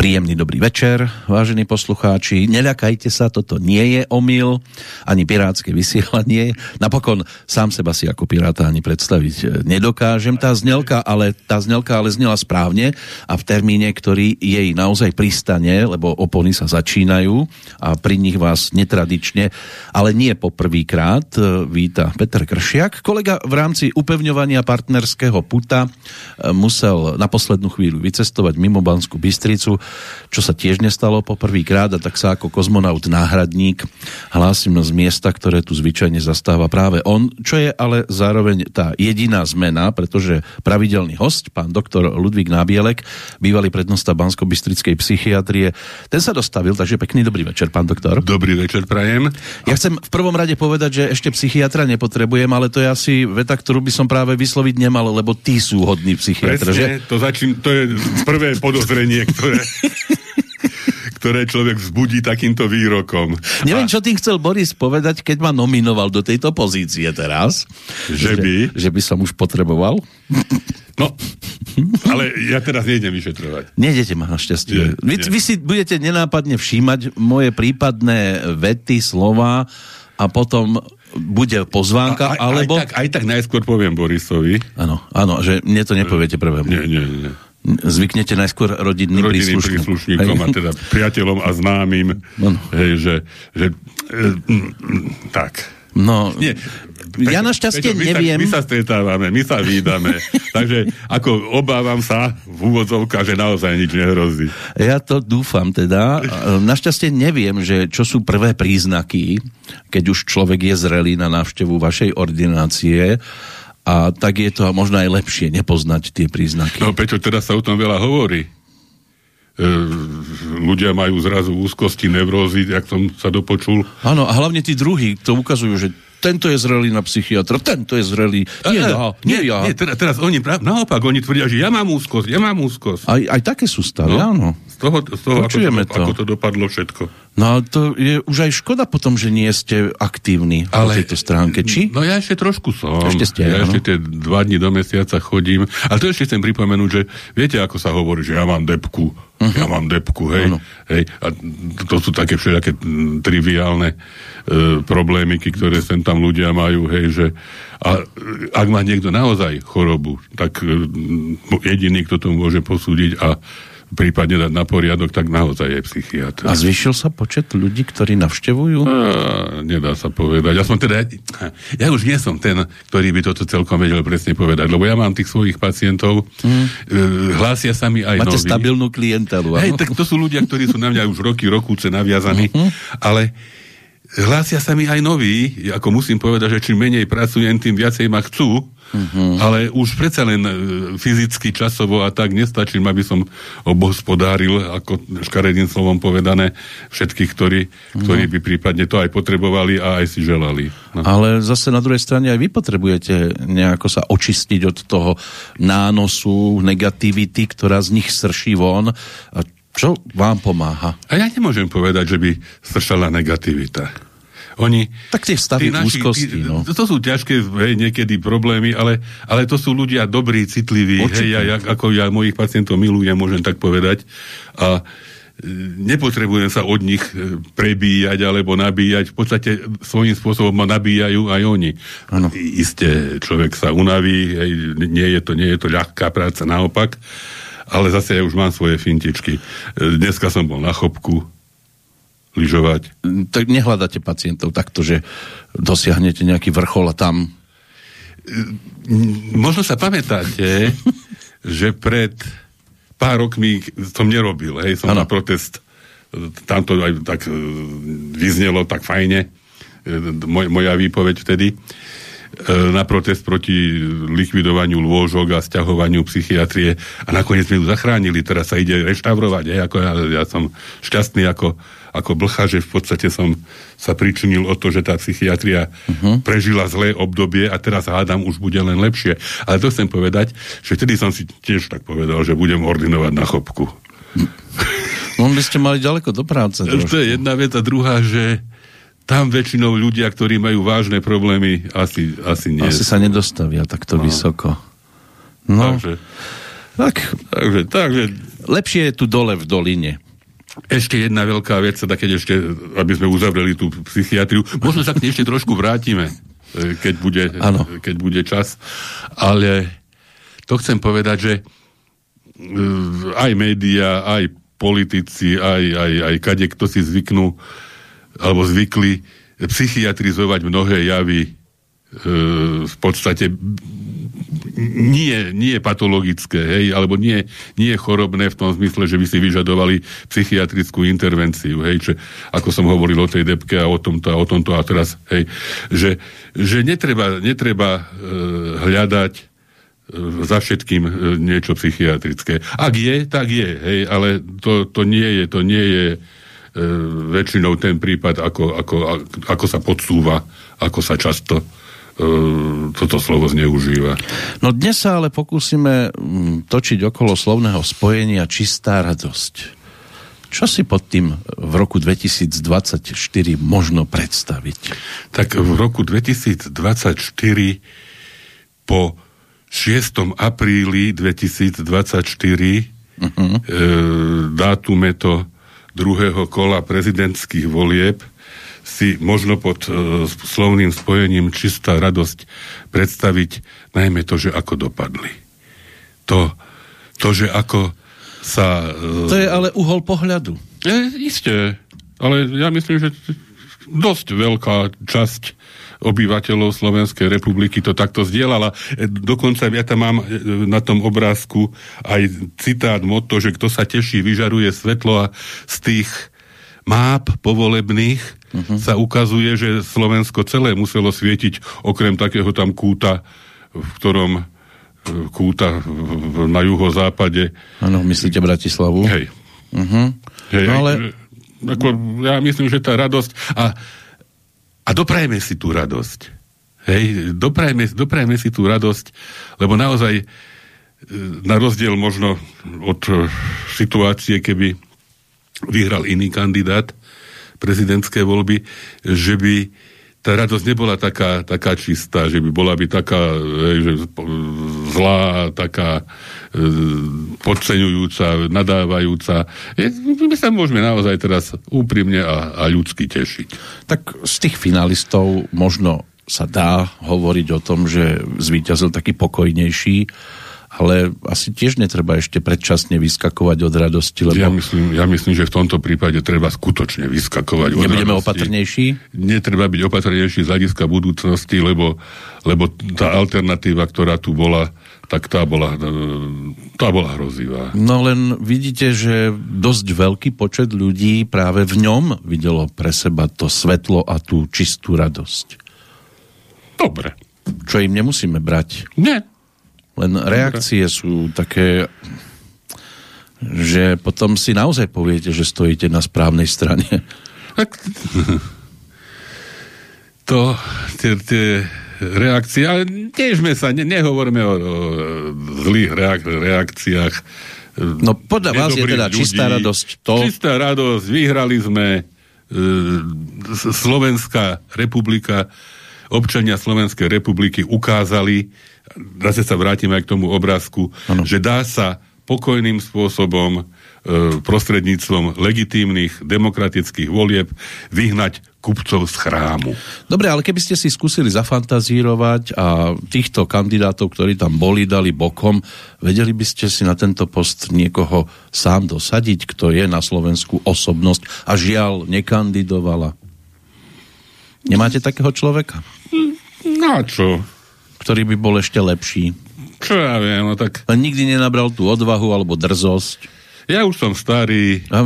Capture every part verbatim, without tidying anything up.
Príjemný dobrý večer, vážení poslucháči. Neľakajte sa, toto nie je omyl, ani pirátske vysielanie. Napokon sám seba si ako piráta ani predstaviť nedokážem. Tá znelka, ale, tá znelka ale znela správne a v termíne, ktorý jej naozaj pristane, lebo opony sa začínajú a pri nich vás netradične, ale nie poprvýkrát, víta Peter Kršiak. Kolega v rámci upevňovania partnerského puta musel na poslednú chvíľu vycestovať mimo Banskú Bystricu, čo sa tiež nestalo po prvýkrát, a tak sa ako kozmonaut náhradník hlásim z miesta, ktoré tu zvyčajne zastáva práve on, čo je ale zároveň tá jediná zmena, pretože pravidelný host, pán doktor Ludvík Nábielek, bývalý prednosta banskobystrickej psychiatrie, ten sa dostavil, takže pekný dobrý večer, pán doktor. Dobrý večer, prajem. Ja chcem v prvom rade povedať, že ešte psychiatra nepotrebujem, ale to je asi veta, ktorú by som práve vysloviť nemal, lebo tí sú hodní psychiatra, že? To, začím, to je prvé podozrenie, ktoré... ktoré človek vzbudí takýmto výrokom. Neviem, čo tým chcel Boris povedať, keď ma nominoval do tejto pozície teraz. Že by? Že, že by som už potreboval. No, ale ja teraz nejdem vyšetrovať. Nejdete ma našťastie. Vy, vy si budete nenápadne všímať moje prípadné vety, slova a potom bude pozvánka, aj, alebo... Aj tak, aj tak najskôr poviem Borisovi. Áno, áno, že mne to nepoviete prvému. Nie, nie, nie. Zvyknete najskôr rodinným, rodinným príslušníkom. príslušníkom a teda priateľom a známym, no. Hej, že, že e, tak. No, nie. ja našťastie Peťo, neviem. My sa, my sa stretávame, my sa vídame, takže ako obávam sa v úvodzovkách, že naozaj nič nehrozí. Ja to dúfam teda. Našťastie neviem, že čo sú prvé príznaky, keď už človek je zrelý na návštevu vašej ordinácie. A tak je to možno aj lepšie nepoznať tie príznaky. No, Peťo, teraz sa o tom veľa hovorí. E, ľudia majú zrazu úzkosti, nevrózy, jak som sa dopočul. Áno, a hlavne tí druhí to ukazujú, že tento je zrelý na psychiatra, tento je zrelý, nie ja, nie, nie ja. Nie, teraz, teraz oni, naopak, oni tvrdia, že ja mám úzkosť, ja mám úzkosť. Aj, aj také sú stavy, no, áno. Z toho, z toho ako, to, to. ako to dopadlo všetko. No to je už aj škoda potom, že nie ste aktívni ale, po tejto stránke, či? No ja ešte trošku som. Ešte ste, ja áno. ešte tie dva dni do mesiaca chodím. Ale to ešte chcem pripomenúť, že viete, ako sa hovorí, že ja mám depku. Uh-huh. Ja mám depku, hej. Uh-huh. hej. A to sú také všelijaké triviálne e, problémiky, ktoré sem tam ľudia majú, hej, že a ak má niekto naozaj chorobu, tak e, jediný, kto to môže posúdiť a prípadne dať na poriadok, tak naozaj je psychiatr. A zvýšil sa počet ľudí, ktorí navštevujú? A, nedá sa povedať. Ja som teda, ja už nie som ten, ktorý by toto celkom vedel presne povedať, lebo ja mám tých svojich pacientov, mm. hlásia sa mi aj Máte noví. Máte stabilnú klientelu. Hej, tak to sú ľudia, ktorí sú na mňa už roky, rokúce naviazaní, mm-hmm. ale hlásia sa mi aj noví, ako musím povedať, že čím menej pracujem, tým viacej ma chcú, uh-huh. ale už predsa len fyzicky, časovo a tak nestačím, aby som obhospodáril, ako škaredým slovom povedané, všetkých, ktorí, uh-huh. ktorí by prípadne to aj potrebovali a aj si želali. No. Ale zase na druhej strane aj vy potrebujete nejako sa očistiť od toho nánosu, negativity, ktorá z nich srší von. A čo vám pomáha? A ja nemôžem povedať, že by sršala negativita. Oni, tak tie stavy úzkosti, no. To sú ťažké, hej, niekedy problémy, ale, ale to sú ľudia dobrí, citliví, hej, ja, ja, ako ja mojich pacientov milujem, môžem tak povedať. A nepotrebujem sa od nich prebíjať alebo nabíjať. V podstate svojím spôsobom ma nabíjajú aj oni. Ano. Isté, človek sa unaví, hej, nie je to, nie je to ľahká práca, naopak. Ale zase ja už mám svoje fintičky. Dneska som bol na chopku lyžovať. Tak nehľadáte pacientov takto, že dosiahnete nejaký vrchol a tam... Možno sa pamätáte, že pred pár rokmi som nerobil, hej, som ano. Na protest, tam to aj tak vyznelo tak fajne, moj, moja výpoveď vtedy, na protest proti likvidovaniu lôžok a sťahovaniu psychiatrie a nakoniec sme ju zachránili, teraz sa ide reštaurovať, hej, ako ja, ja som šťastný ako, ako blcha, že v podstate som sa pričinil o to, že tá psychiatria uh-huh. prežila zlé obdobie a teraz hádam už bude len lepšie. Ale to chcem povedať, že vtedy som si tiež tak povedal, že budem ordinovať na chopku. No by ste mali ďaleko do práce. To je jedna vec a druhá, že tam väčšinou ľudia, ktorí majú vážne problémy, asi, asi nie. Asi sa nedostavia takto no. vysoko. No. Takže, tak. takže, takže lepšie je tu dole v doline. Ešte jedna veľká vec, teda keď ešte, aby sme uzavreli tú psychiatriu, možno sa k nej ešte trošku vrátime, keď bude, keď bude čas, ale to chcem povedať, že aj médiá, aj politici, aj, aj, aj kade, kto si zvyknú, alebo zvykli psychiatrizovať mnohé javy e, v podstate nie, nie patologické, hej, alebo nie, nie chorobné v tom zmysle, že by si vyžadovali psychiatrickú intervenciu, hej, čo, ako som hovoril o tej depke a o tomto a o tomto a teraz, hej, že, že netreba, netreba e, hľadať e, za všetkým e, niečo psychiatrické. Ak je, tak je, hej, ale to, to nie je, to nie je e, väčšinou ten prípad, ako, ako, ako sa podsúva, ako sa často toto slovo zneužíva. No dnes sa ale pokúsime točiť okolo slovného spojenia čistá radosť. Čo si pod tým v roku dvetisícdvadsaťštyri možno predstaviť? Tak v roku dvetisícdvadsaťštyri po šiestom apríli dvetisícdvadsaťštyri uh-huh. e, dátume to druhého kola prezidentských volieb si možno pod e, slovným spojením čistá radosť predstaviť najmä to, že ako dopadli. To, to že ako sa... E, to je ale uhol pohľadu. E, isté, ale ja myslím, že dosť veľká časť obyvateľov Slovenskej republiky to takto zdieľala. E, dokonca ja tam mám na tom obrázku aj citát, motto, že kto sa teší, vyžaruje svetlo, a z tých máp povolebných Uh-huh. sa ukazuje, že Slovensko celé muselo svietiť okrem takého tam kúta, v ktorom kúta na juhozápade. Áno, myslíte Bratislavu? Hej. Uh-huh. Hej, no ale... Ako, ja myslím, že tá radosť a, a doprajme si tú radosť. Hej, doprajme, doprajme si tú radosť, lebo naozaj na rozdiel možno od situácie, keby vyhral iný kandidát prezidentské voľby, že by tá radosť nebola taká, taká čistá, že by bola by taká že zlá, taká e, podceňujúca, nadávajúca. Je, my sa môžeme naozaj teraz úprimne a, a ľudsky tešiť. Tak z tých finalistov možno sa dá hovoriť o tom, že zvíťazil taký pokojnejší, ale asi tiež netreba ešte predčasne vyskakovať od radosti, lebo... Ja myslím, ja myslím, že v tomto prípade treba skutočne vyskakovať od Nebudeme radosti. opatrnejší? Netreba byť opatrnejší z hľadiska budúcnosti, lebo, lebo tá alternatíva, ktorá tu bola, tak tá bola, tá bola hrozivá. No len vidíte, že dosť veľký počet ľudí práve v ňom videlo pre seba to svetlo a tú čistú radosť. Dobre. Čo im nemusíme brať. Nie. Len reakcie sú také, že potom si naozaj poviete, že stojíte na správnej strane. Tak, to, tie, tie reakcie, ale tiežme sa, ne, nehovoríme o, o zlých reak, reakciách. No podľa vás je teda ľudí. Čistá radosť to? Čistá radosť, vyhrali sme, e, Slovenská republika, občania Slovenskej republiky ukázali, zase sa vrátime aj k tomu obrázku, ano. Že dá sa pokojným spôsobom e, prostredníctvom legitímnych demokratických volieb vyhnať kupcov z chrámu. Dobre, ale keby ste si skúsili zafantazírovať a týchto kandidátov, ktorí tam boli, dali bokom, vedeli by ste si na tento post niekoho sám dosadiť, kto je na Slovensku osobnosť a žiaľ nekandidovala? Nemáte takého človeka? No čo? Ktorý by bol ešte lepší. Čo ja viem, no tak... A nikdy nenabral tú odvahu alebo drzosť. Ja už som starý. A...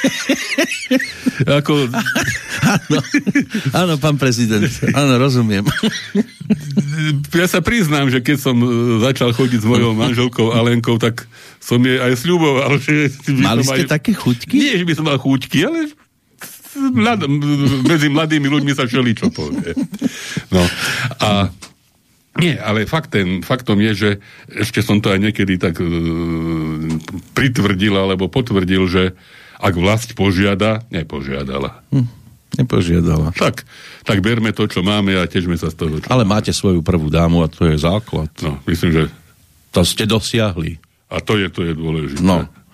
Ako... Áno, áno, pán prezident. Áno, rozumiem. Ja sa priznám, že keď som začal chodiť s mojou manželkou Alenkou, tak som jej aj sľuboval, že... Mali ste aj... také chuťky? Nie, že by som mal chuťky, ale... Mlad... medzi mladými ľuďmi sa všeličo povie. No. A... Nie, ale faktem, faktom je, že ešte som to aj niekedy tak e, pritvrdil alebo potvrdil, že ak vlast požiada, nepožiadala. Hm, nepožiadala. Tak, tak berme to, čo máme a težme sa z toho. Ale máte svoju prvú dámu a to je základ. No, myslím, že... To ste dosiahli. A to je, to je dôležité. No.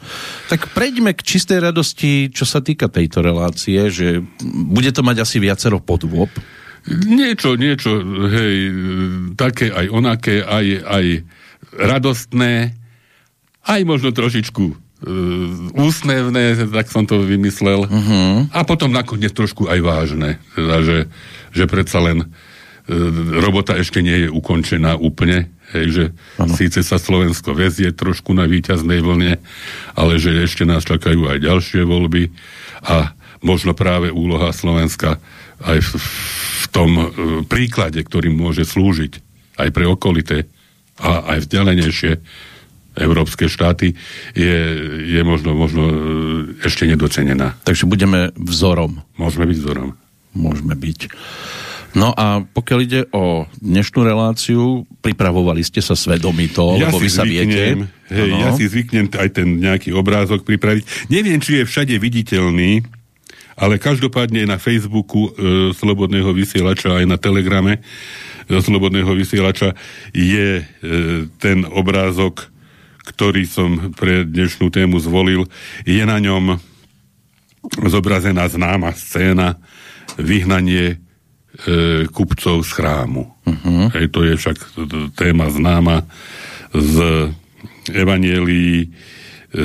Tak prejdeme k čistej radosti, čo sa týka tejto relácie, že bude to mať asi viacero podôb. Niečo, niečo, hej, také aj onaké, aj, aj radostné, aj možno trošičku uh, úsmevné, tak som to vymyslel. Uh-huh. A potom nakoniec trošku aj vážne. Teda, že, že predsa len uh, robota ešte nie je ukončená úplne. Hej, že ano. Síce sa Slovensko vezie trošku na víťaznej vlne, ale že ešte nás čakajú aj ďalšie voľby a možno práve úloha Slovenska aj v, v tom uh, príklade, ktorým môže slúžiť aj pre okolité a aj vzdialenejšie európske štáty, je, je možno, možno ešte nedocenená. Takže budeme vzorom. Môžeme byť vzorom. Môžeme byť. No a pokiaľ ide o dnešnú reláciu, pripravovali ste sa svedomito, ja lebo vy sa zvyknem, viete. Hej, ja si zvyknem aj ten nejaký obrázok pripraviť. Neviem, či je všade viditeľný, ale každopádne na Facebooku e, Slobodného vysielača, aj na Telegrame e, Slobodného vysielača je e, ten obrázok, ktorý som pre dnešnú tému zvolil. Je na ňom zobrazená známa scéna vyhnanie e, kupcov z chrámu. Uh-huh. Hej, to je však téma známa z Evangelií. E,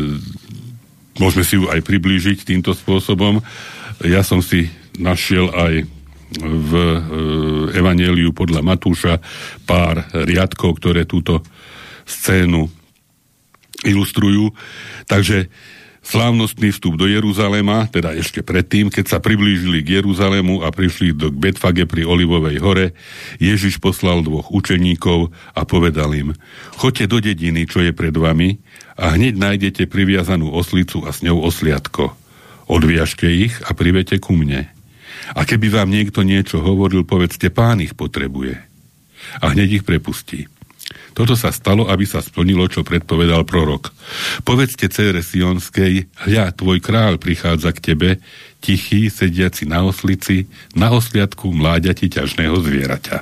môžeme si ju aj priblížiť týmto spôsobom. Ja som si našiel aj v e, Evangeliu podľa Matúša pár riadkov, ktoré túto scénu ilustrujú. Takže slávnostný vstup do Jeruzalema, teda ešte predtým, keď sa priblížili k Jeruzalému a prišli do Betfage pri Olivovej hore, Ježiš poslal dvoch učeníkov a povedal im: choďte do dediny, čo je pred vami, a hneď nájdete priviazanú oslicu a s ňou osliadko. Odviažte ich a privete ku mne. A keby vám niekto niečo hovoril, povedzte: Pán ich potrebuje. A hneď ich prepustí. Toto sa stalo, aby sa splnilo, čo predpovedal prorok. Povedzte dcére Sionskej: hľa, tvoj kráľ prichádza k tebe, tichý, sediaci na oslici, na osliadku mláďati ťažného zvieraťa.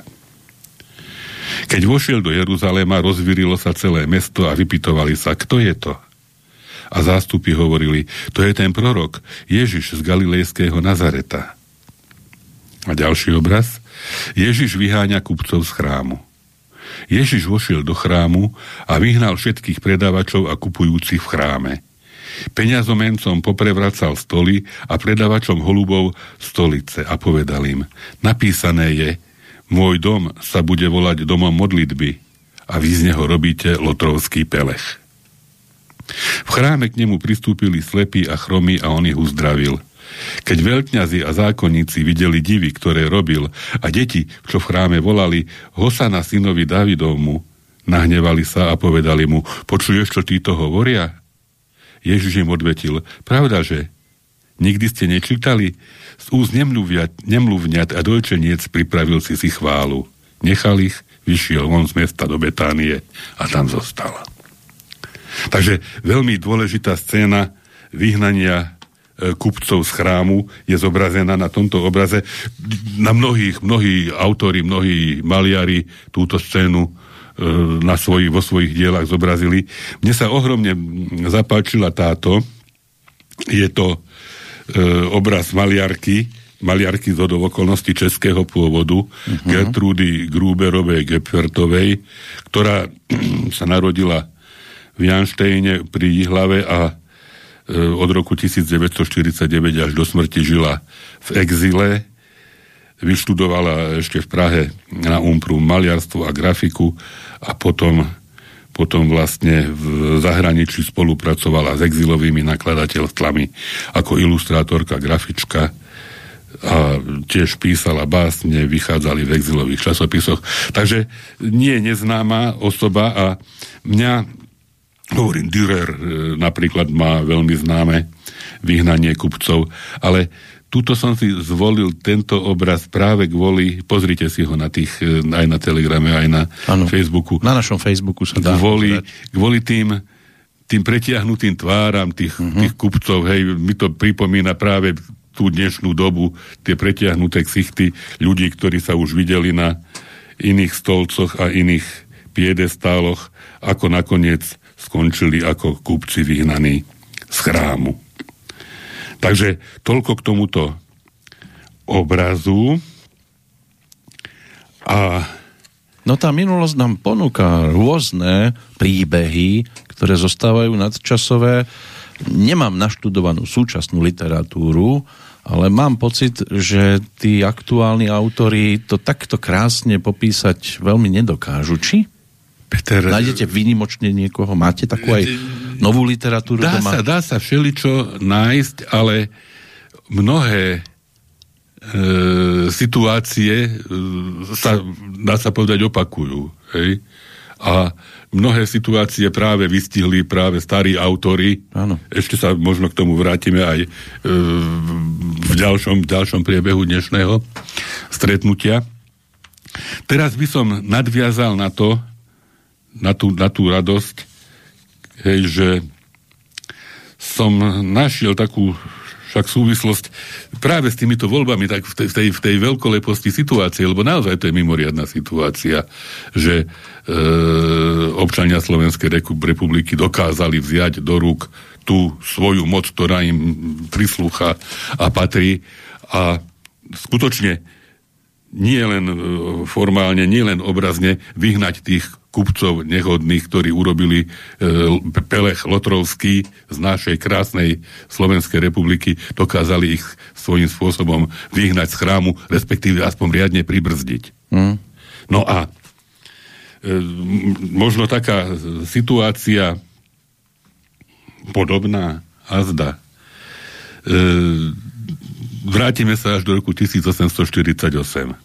Keď vošiel do Jeruzaléma, rozvírilo sa celé mesto a vypytovali sa: kto je to? A zástupy hovorili: to je ten prorok, Ježiš z galilejského Nazareta. A ďalší obraz: Ježiš vyháňa kupcov z chrámu. Ježiš vošiel do chrámu a vyhnal všetkých predávačov a kupujúcich v chráme. Peňazomencom poprevracal stoly a predávačom holubov stolice a povedal im: napísané je: môj dom sa bude volať domom modlitby a vy z neho robíte lotrovský pelech. V chráme k nemu pristúpili slepí a chromí a on ich uzdravil. Keď veľkňazi a zákonníci videli divy, ktoré robil, a deti, čo v chráme volali: Hosana synovi Dávidovmu, nahnevali sa a povedali mu: počuješ, čo títo hovoria? Ježiš im odvetil: pravda, že? Nikdy ste nečítali? Z úst nemluvňat a dojčeniec pripravil si si chválu. Nechal ich, vyšiel von z mesta do Betánie a tam zostal. Takže veľmi dôležitá scéna vyhnania kupcov z chrámu je zobrazená na tomto obraze. Na mnohých, mnohí autori, mnohí maliari túto scénu e, na svoj, vo svojich dielach zobrazili. Mne sa ohromne zapáčila táto. Je to e, obraz maliarky, maliarky z hodou okolností českého pôvodu, uh-huh. Gertrudy Gruberovej Gepfertovej, ktorá sa narodila v Janštejne pri Jihlave a od roku devätnásťstoštyridsaťdeväť až do smrti žila v exile. Vyštudovala ešte v Prahe na Umprum maliarstvo a grafiku a potom, potom vlastne v zahraničí spolupracovala s exilovými nakladateľstvami ako ilustrátorka, grafička a tiež písala básne, vychádzali v exilových časopisoch. Takže nie je neznáma osoba a mňa hovorím, Dürer napríklad má veľmi známe vyhnanie kupcov, ale tuto som si zvolil tento obraz práve kvôli, pozrite si ho na tých, aj na Telegrame, aj na ano, Facebooku. Na našom Facebooku sa dá kvôli, kvôli tým, tým pretiahnutým tváram tých, uh-huh. tých kupcov, hej, mi to pripomína práve tú dnešnú dobu, tie pretiahnuté ksichty ľudí, ktorí sa už videli na iných stolcoch a iných piedestáloch, ako nakoniec skončili ako kúpci vyhnaní z chrámu. Takže toľko k tomuto obrazu. A no tá minulosť nám ponúka rôzne príbehy, ktoré zostávajú nadčasové. Nemám naštudovanú súčasnú literatúru, ale mám pocit, že tí aktuálni autori to takto krásne popísať veľmi nedokážu. Či? Peter, nájdete výnimočne niekoho? Máte takú aj novú literatúru dá doma? Sa, dá sa všeličo nájsť, ale mnohé e, situácie e, sa, dá sa povedať, opakujú. Hej? A mnohé situácie práve vystihli práve starí autori. Áno. Ešte sa možno k tomu vrátime aj e, v ďalšom, ďalšom priebehu dnešného stretnutia. Teraz by som nadviazal na to, na tú, na tú radosť, hej, že som našiel takú však súvislosť práve s týmito voľbami tak v tej, v tej, v tej veľkoleposti situácie, lebo naozaj to je mimoriadna situácia, že e, občania Slovenskej republiky dokázali vziať do rúk tú svoju moc, ktorá im prislúcha a patrí, a skutočne nie len formálne, nie len obrazne vyhnať tých kupcov nehodných, ktorí urobili e, pelech Lotrovský z našej krásnej Slovenskej republiky, dokázali ich svojím spôsobom vyhnať z chrámu, respektíve aspoň riadne pribrzdiť. Mm. No a e, možno taká situácia podobná, azda. E, vrátime sa až do roku tisícosemstoštyridsaťosem,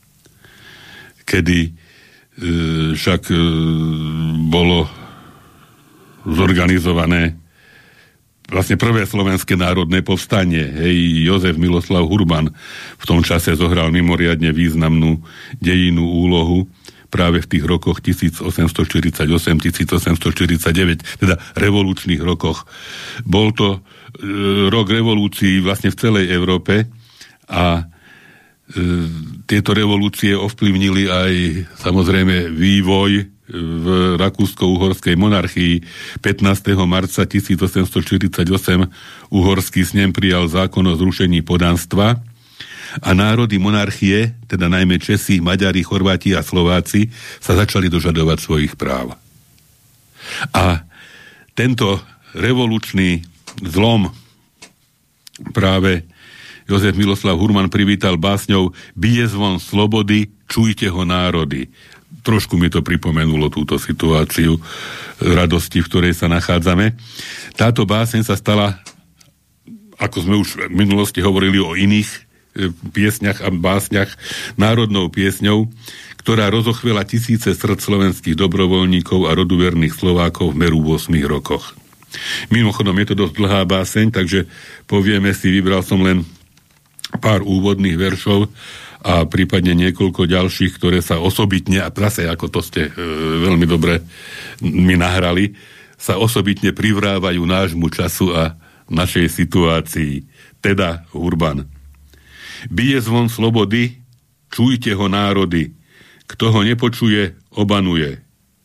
kedy e, však e, bolo zorganizované vlastne prvé slovenské národné povstanie. Hej, Jozef Miloslav Hurban v tom čase zohral mimoriadne významnú dejinnú úlohu práve v tých rokoch tisícosemstoštyridsaťosem tisícosemstoštyridsaťdeväť, teda revolučných rokoch. Bol to e, rok revolúcií vlastne v celej Európe a tieto revolúcie ovplyvnili aj samozrejme vývoj v rakúsko-uhorskej monarchii. pätnásteho marca tisícosemstoštyridsaťosem uhorský snem prijal zákon o zrušení poddanstva a národy monarchie, teda najmä Česi, Maďari, Chorváti a Slováci, sa začali dožadovať svojich práv. A tento revolučný zlom práve Jozef Miloslav Hurban privítal básňou Bije zvon slobody, čujte ho národy. Trošku mi to pripomenulo túto situáciu radosti, v ktorej sa nachádzame. Táto báseň sa stala, ako sme už v minulosti hovorili o iných piesňach a básňach, národnou piesňou, ktorá rozochvela tisíce srdc slovenských dobrovoľníkov a roduverných Slovákov v meru v ôsmich rokoch. Mimochodom, je to dosť dlhá báseň, takže povieme si, vybral som len pár úvodných veršov a prípadne niekoľko ďalších, ktoré sa osobitne, a zase ako to ste e, veľmi dobre mi nahrali, sa osobitne privrávajú nášmu času a našej situácii. Teda Hurban. Bije zvon slobody, čujte ho národy, kto ho nepočuje, obanuje.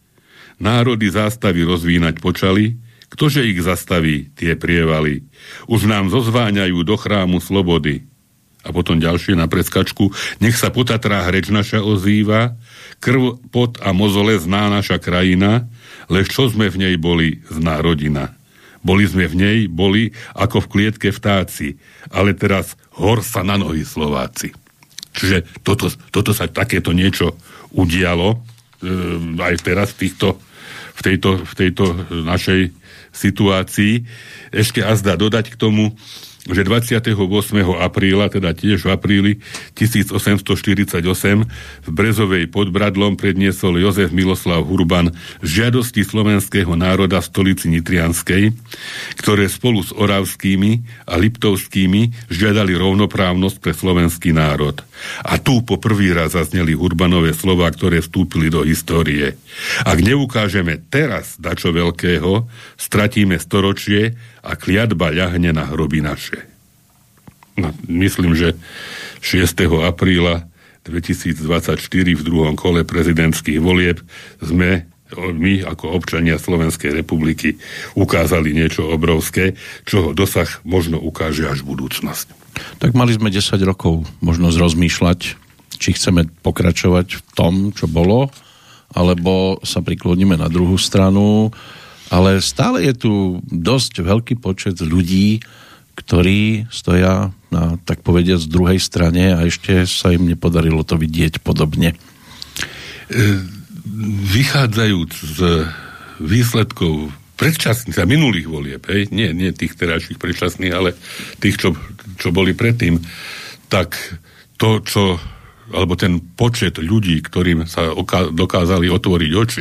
Národy zástavy rozvínať počali, ktože ich zastaví, tie prievaly. Už nám zozváňajú do chrámu slobody. A potom ďalšie na preskačku. Nech sa po Tatrách reč naša ozýva, krv, pot a mozole zná naša krajina, lež čo sme v nej boli, zná rodina. Boli sme v nej, boli ako v klietke vtáci, ale teraz hor sa na nohy Slováci. Čiže toto, toto sa takéto niečo udialo e, aj teraz v, týchto, v, tejto, v tejto našej situácii. Ešte azda dodať k tomu, že dvadsiateho ôsmeho apríla, teda tiež v apríli tisícosemstoštyridsaťosem v Brezovej pod Bradlom predniesol Jozef Miloslav Hurban žiadosti slovenského národa v stolici Nitrianskej, ktoré spolu s oravskými a liptovskými žiadali rovnoprávnosť pre slovenský národ. A tu po prvý raz zazneli Hurbanové slová, ktoré vstúpili do histórie. Ak neukážeme teraz dačo veľkého, stratíme storočie a kliatba ľahne na hroby naše. No, myslím, že šiesteho apríla dvetisícdvadsaťštyri v druhom kole prezidentských volieb sme my ako občania Slovenskej republiky ukázali niečo obrovské, čoho dosah možno ukáže až budúcnosť. Tak mali sme desať rokov možnosť rozmýšľať, či chceme pokračovať v tom, čo bolo, alebo sa prikloníme na druhú stranu, ale stále je tu dosť veľký počet ľudí, ktorí stoja na, tak povediať, z druhej strane a ešte sa im nepodarilo to vidieť podobne. E- Vychádzajúc z výsledkov predčasných a minulých volieb, hej, nie, nie tých terajších predčasných, ale tých, čo, čo boli predtým, tak to, čo, alebo ten počet ľudí, ktorým sa oka- dokázali otvoriť oči,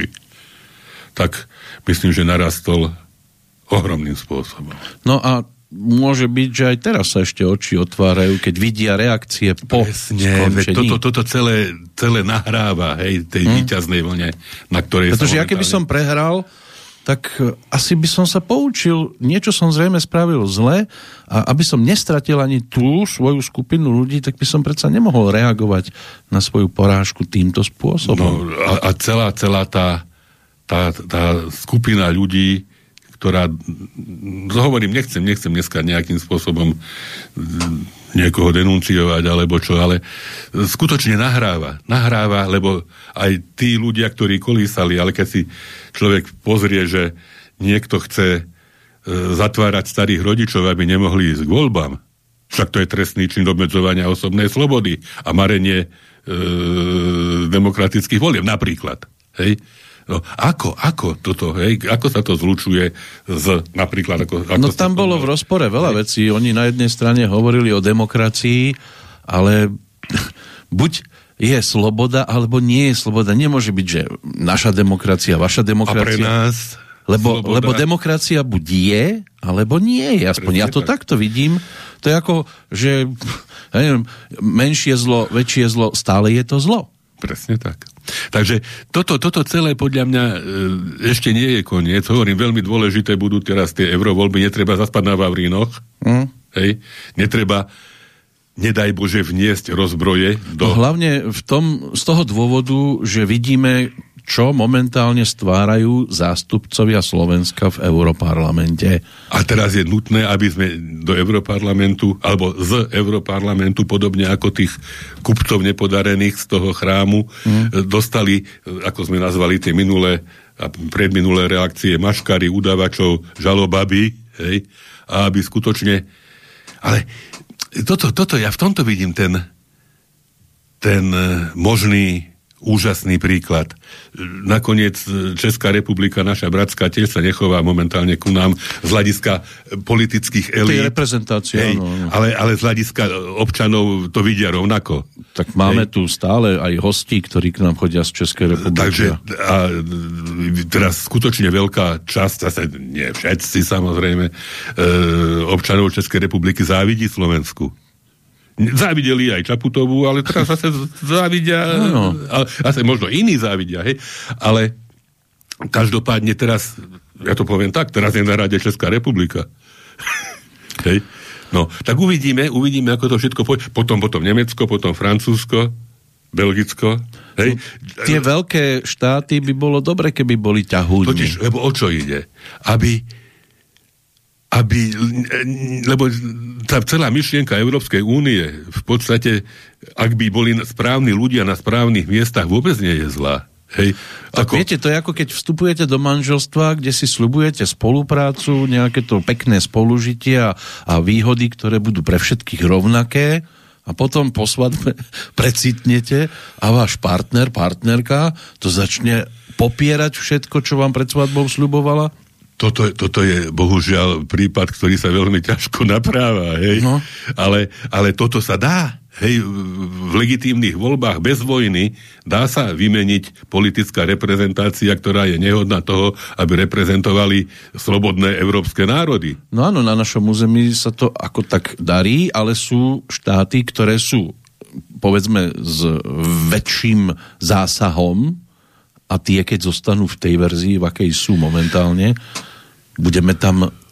tak myslím, že narastol ohromným spôsobom. No a môže byť, že aj teraz sa ešte oči otvárajú, keď vidia reakcie po Presne, skončení. Toto, toto celé, celé nahráva, hej, tej hmm. víťaznej vlne, na ktorej... Pretože ja keby som prehral, tak asi by som sa poučil, niečo som zrejme spravil zle a aby som nestratil ani tú svoju skupinu ľudí, tak by som predsa nemohol reagovať na svoju porážku týmto spôsobom. No a, a celá, celá tá, tá, tá skupina ľudí, ktorá, hovorím, nechcem, nechcem dneska nejakým spôsobom niekoho denunciovať, alebo čo, ale skutočne nahráva. Nahráva, lebo aj tí ľudia, ktorí kolísali, ale keď si človek pozrie, že niekto chce e, zatvárať starých rodičov, aby nemohli ísť k voľbám, však to je trestný čin obmedzovania osobnej slobody a marenie e, demokratických volieb, napríklad. Hej? No, ako, ako toto, hej, ako sa to zlučuje z, napríklad, ako... ako no tam bolo v rozpore veľa hej. vecí. Oni na jednej strane hovorili o demokracii, ale buď je sloboda, alebo nie je sloboda. Nemôže byť, že naša demokracia, vaša demokracia... A pre nás... Lebo, lebo demokracia buď je, alebo nie je. Aspoň Presne ja to tak. takto vidím. To je ako, že ja neviem, menšie zlo, väčšie zlo, stále je to zlo. Presne tak. Takže toto, toto celé podľa mňa e, ešte nie je koniec. Hovorím, veľmi dôležité budú teraz tie eurovoľby. Netreba zaspať na Vavrínoch. Mm. Hej. Netreba, nedaj Bože, vniesť rozbroje do... No, hlavne v tom, z toho dôvodu, že vidíme, čo momentálne stvárajú zástupcovia Slovenska v Europarlamente. A teraz je nutné, aby sme do Europarlamentu, alebo z Europarlamentu, podobne ako tých kupcov nepodarených z toho chrámu, mm. dostali, ako sme nazvali tie minulé a predminulé reakcie, maškary, udavačov, žalobaby, hej, a aby skutočne... Ale toto, toto ja v tomto vidím ten, ten možný úžasný príklad. Nakoniec Česká republika, naša bratská, tiež sa nechová momentálne ku nám z hľadiska politických elít. Tej reprezentácie, hej, áno. Ale, ale z hľadiska občanov to vidia rovnako. Tak máme hej. tu stále aj hostí, ktorí k nám chodia z Českej republiky. Takže a teraz skutočne veľká časť, zase nie všetci samozrejme, e, občanov Českej republiky závidí Slovensku. Závideli aj Čaputovú, ale teraz zase závidia, no. ale zase možno iní závidia, hej, ale každopádne teraz, ja to poviem tak, teraz je na rade Česká republika. Hej, no, tak uvidíme, uvidíme, ako to všetko pôjde. Potom, potom Nemecko, potom Francúzsko, Belgicko, hej. No, tie veľké štáty by bolo dobre, keby boli ťahúdni. Totiž, lebo o čo ide? Aby aby, lebo tá celá myšlienka Európskej únie v podstate, ak by boli správni ľudia na správnych miestach, vôbec nie je zlá. Hej, tak ako... viete, to je ako keď vstupujete do manželstva, kde si sľubujete spoluprácu, nejaké to pekné spolužitie a, a výhody, ktoré budú pre všetkých rovnaké, a potom po svadbe precitnete a váš partner, partnerka to začne popierať všetko, čo vám pred svadbou sľubovala. Toto, toto je bohužiaľ prípad, ktorý sa veľmi ťažko napráva, hej. No. Ale, ale toto sa dá, hej, v legitímnych voľbách bez vojny dá sa vymeniť politická reprezentácia, ktorá je nehodná toho, aby reprezentovali slobodné európske národy. No áno, na našom území sa to ako tak darí, ale sú štáty, ktoré sú, povedzme, s väčším zásahom, a tie, keď zostanú v tej verzii, v akej sú momentálne, budeme tam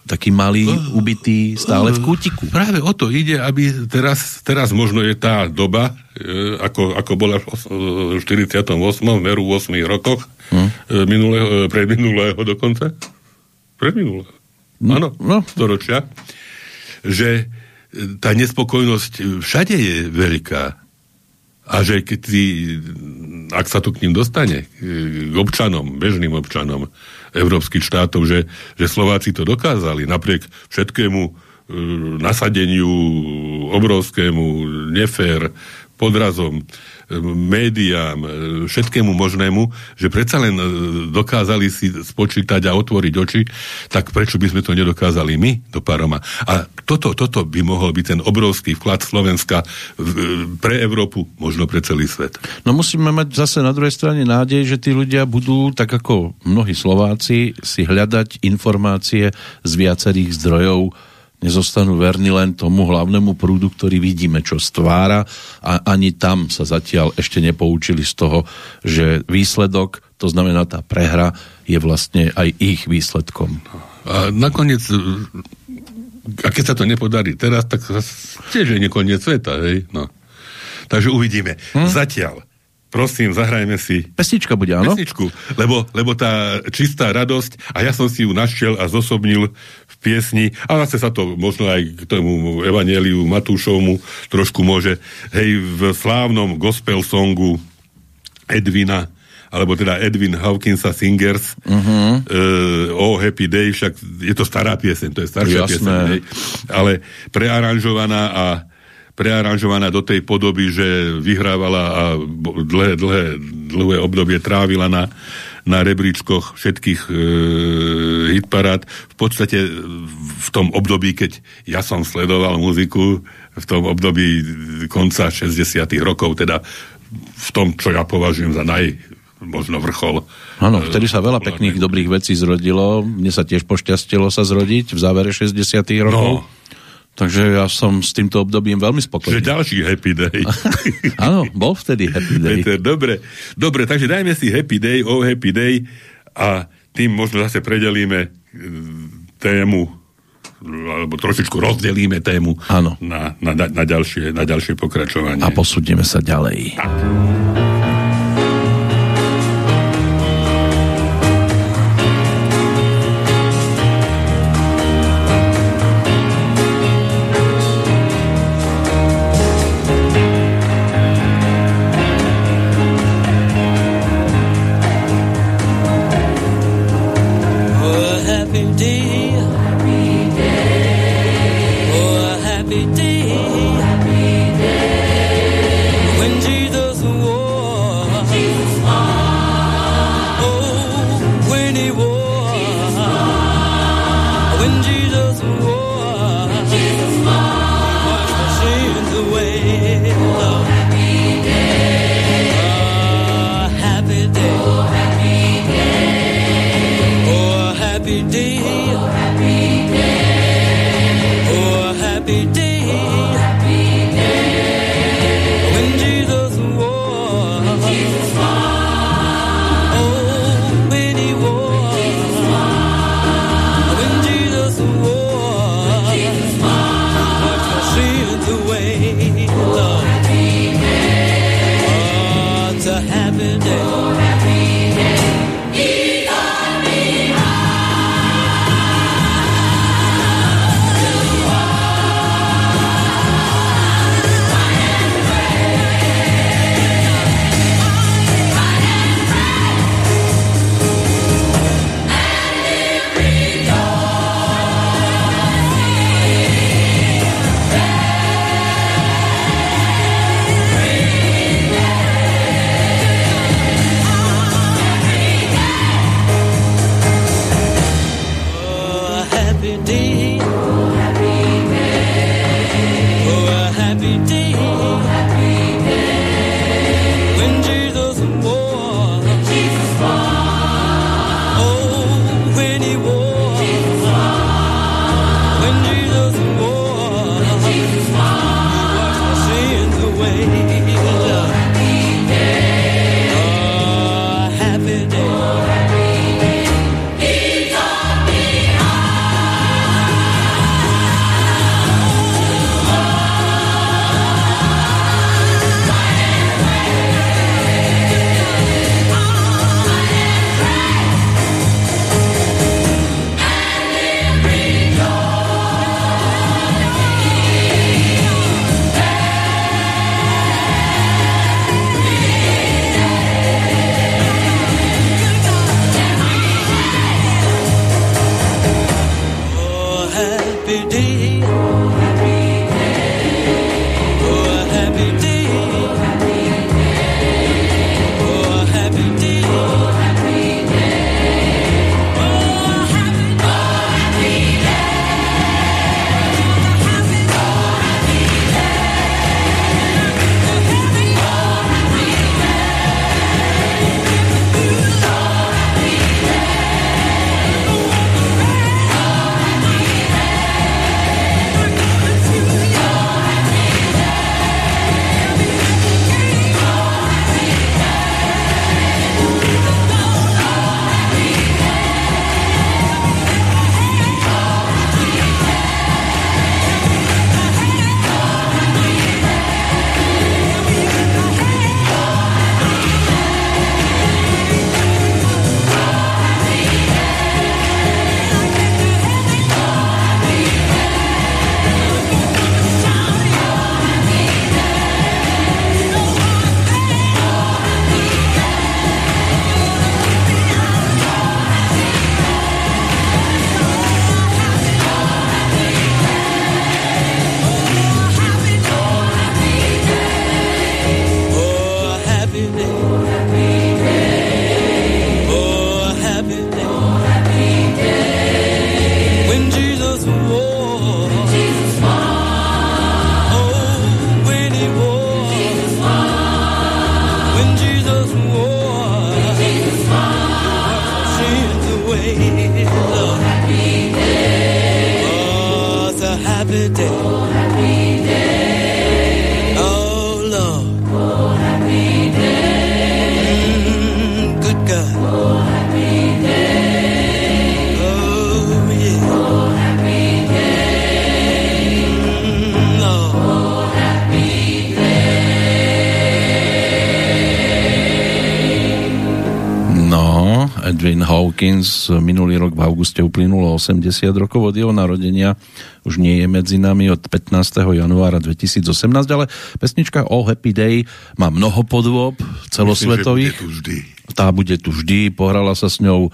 taký malý, ubitý, stále v kútiku. Práve o to ide, aby teraz, teraz možno je tá doba, e, ako, ako bola v štyridsiatom ôsmom, v meru v ôsmich rokoch, hm. e, minulého, predminulého dokonca. Predminulého. Áno, no. storočia. Že tá nespokojnosť všade je veľká. A že keď ty, ak sa to k ním dostane, k občanom, bežným občanom európskych štátov, že, že Slováci to dokázali napriek všetkému e, nasadeniu obrovskému, nefér, podrazom, médiám, všetkému možnému, že predsa len dokázali si spočítať a otvoriť oči, tak prečo by sme to nedokázali my do Paroma? A toto, toto by mohol byť ten obrovský vklad Slovenska pre Európu, možno pre celý svet. No musíme mať zase na druhej strane nádej, že tí ľudia budú, tak ako mnohí Slováci, si hľadať informácie z viacerých zdrojov, nezostanú verní len tomu hlavnému prúdu, ktorý vidíme, čo stvára, a ani tam sa zatiaľ ešte nepoučili z toho, že výsledok, to znamená tá prehra, je vlastne aj ich výsledkom. A nakoniec, a keď sa to nepodarí teraz, tak tiež je nekoniec sveta, hej? No. Takže uvidíme. Hm? Zatiaľ, prosím, zahrajme si pesnička bude, áno? Pesničku, lebo, lebo tá čistá radosť, a ja som si ju našiel a zosobnil v piesni, a zase sa to možno aj k tomu evanjeliu Matúšovmu trošku môže, hej, v slávnom gospel songu Edwina, alebo teda Edwin Hawkinsa Singers, uh-huh. uh, Oh Happy Day, však je to stará pieseň, to je staršia pieseň, hej, ale prearanžovaná a prearanžovaná do tej podoby, že vyhrávala a dlhé, dlhé, dlhé obdobie trávila na, na rebríčkoch všetkých e, hitparád. V podstate v tom období, keď ja som sledoval muziku, v tom období konca šesťdesiatych rokov, teda v tom, čo ja považujem za naj možno vrchol. Áno, vtedy sa veľa pekných, dobrých vecí zrodilo. Mne sa tiež pošťastilo sa zrodiť v závere šesťdesiatych rokov. No. Takže ja som s týmto obdobím veľmi spokojný. Že ďalší happy day. Áno, bol vtedy happy day. Peter, dobre, dobre, takže dajme si happy day, oh happy day, a tým možno zase predelíme tému, alebo trošičku rozdelíme tému na, na, na, ďalšie, na ďalšie pokračovanie. A posúdime sa ďalej. Tak. day. Oh, happy day. Oh, Lord. Oh, happy day. Mm, good God. Oh, happy day. Oh, yeah. Oh, happy day. Mm, Lord. Oh, happy day. No, Edwin Hawkins, minulý rok v auguste uplynulo osemdesiat rokov od jeho narodenia, už nie je medzi nami od pätnásteho januára dvetisícosemnásť, ale pesnička Oh Happy Day má mnoho podôb celosvetových. Myslím, že bude tu vždy. Tá bude tu vždy, pohrala sa s ňou e,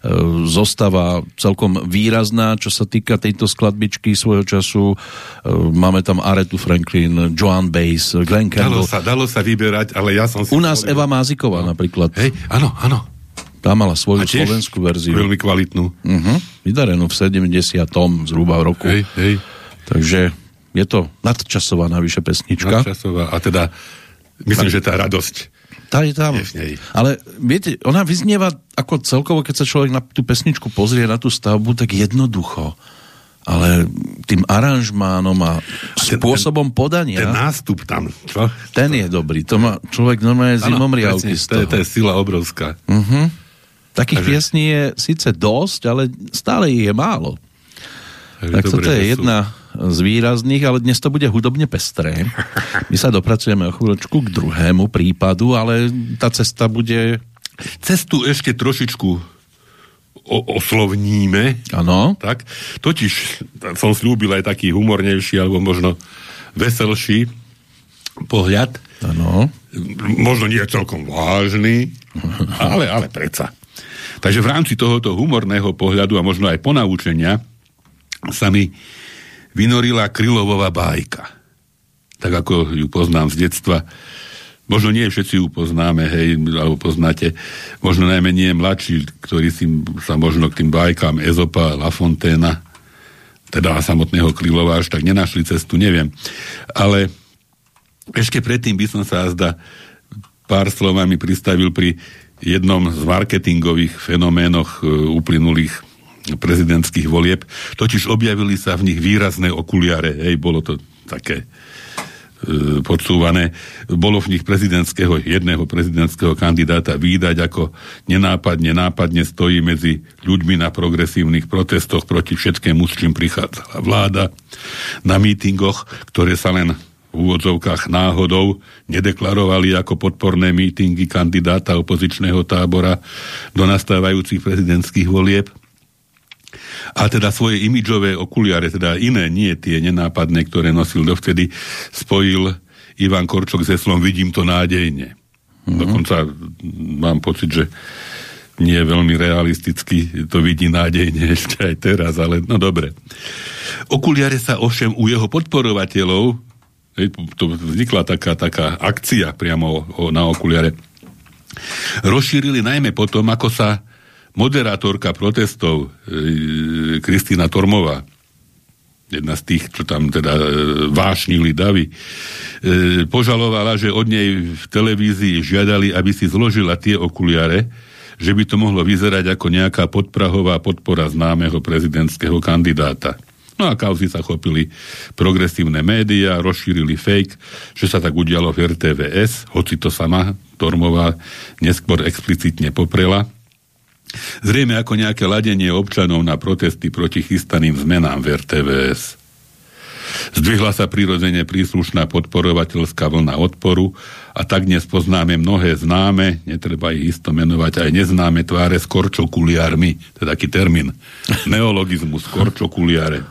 zostava celkom výrazná, čo sa týka tejto skladbičky svojho času. E, máme tam Arethu Franklin, Joan Baez, Glenn Campbell. Dalo sa, dalo sa vyberať, ale ja som si... U nás Eva Máziková no. napríklad. Hej, áno, áno. Tá mala svoju slovenskú verziu. Veľmi kvalitnú. Uh-huh. Vydarenú v sedemdesiatom zhruba v roku. Hej, hej. Takže je to nadčasová navyše pesnička. Nadčasová. A teda myslím, tak. že tá radosť tá je tam. Je ale viete, ona vyznieva ako celkovo, keď sa človek na tú pesničku pozrie, na tú stavbu, tak jednoducho. Ale tým aranžmánom a, a ten, spôsobom podania... Ten nástup tam, čo? Ten je dobrý. To má človek normálne zimomriavky z toho. To je sila obrovská. Uh-huh. Takých Takže... piesní je síce dosť, ale stále ich je málo. Takže tak toto je jedna z výrazných, ale dnes to bude hudobne pestré. My sa dopracujeme o chvíľočku k druhému prípadu, ale tá cesta bude... Cestu ešte trošičku o- oslovníme. Áno. Tak. Totiž som slúbil aj taký humornejší, alebo možno veselší pohľad. Áno. Možno nie celkom vážny, ale, ale predsa. Takže v rámci tohoto humorného pohľadu a možno aj ponaučenia sa mi vynorila Krylovová bájka. Tak ako ju poznám z detstva. Možno nie všetci ju poznáme, hej, alebo poznáte. Možno najmenej mladší, ktorí si sa možno k tým bájkám Ezopa, La Fontaina, teda samotného Krylova až tak nenašli cestu, neviem. Ale ešte predtým by som sa azda pár slovami pristavil pri jednom z marketingových fenoménoch uplynulých prezidentských volieb. Totiž objavili sa v nich výrazné okuliare. Hej, bolo to také e, podsúvané. Bolo v nich prezidentského, jedného prezidentského kandidáta vídať, ako nenápadne, nápadne stojí medzi ľuďmi na progresívnych protestoch proti všetkému, s čím prichádzala vláda, na mítingoch, ktoré sa len v úvodzovkách náhodou nedeklarovali ako podporné mítingy kandidáta opozičného tábora do nastávajúcich prezidentských volieb. A teda svoje imidžové okuliare, teda iné, nie tie nenápadné, ktoré nosil dovtedy, spojil Ivan Korčok s heslom Vidím to nádejne. Mm-hmm. Dokonca mám pocit, že nie je veľmi realisticky to vidí nádejne ešte aj teraz, ale no dobre. Okuliare sa ovšem u jeho podporovateľov, to vznikla taká, taká akcia priamo na okuliare, rozšírili najmä potom, ako sa moderátorka protestov e, Kristína Tormová, jedna z tých, čo tam teda e, vášnili davy, e, požalovala, že od nej v televízii žiadali, aby si zložila tie okuliare, že by to mohlo vyzerať ako nejaká podprahová podpora známeho prezidentského kandidáta. No a kauzy sa chopili progresívne médiá, rozšírili fake, že sa tak udialo v er té vé es, hoci to sama Tormová neskôr explicitne poprela. Zrejme ako nejaké ladenie občanov na protesty proti chystaným zmenám v er té vé es. Zdvihla sa prirodzene príslušná podporovateľská vlna odporu a tak dnes poznáme mnohé známe, netreba ich isto menovať, aj neznáme tváre s korčokuliármi, to je taký termín, neologizmus, korčokuliare.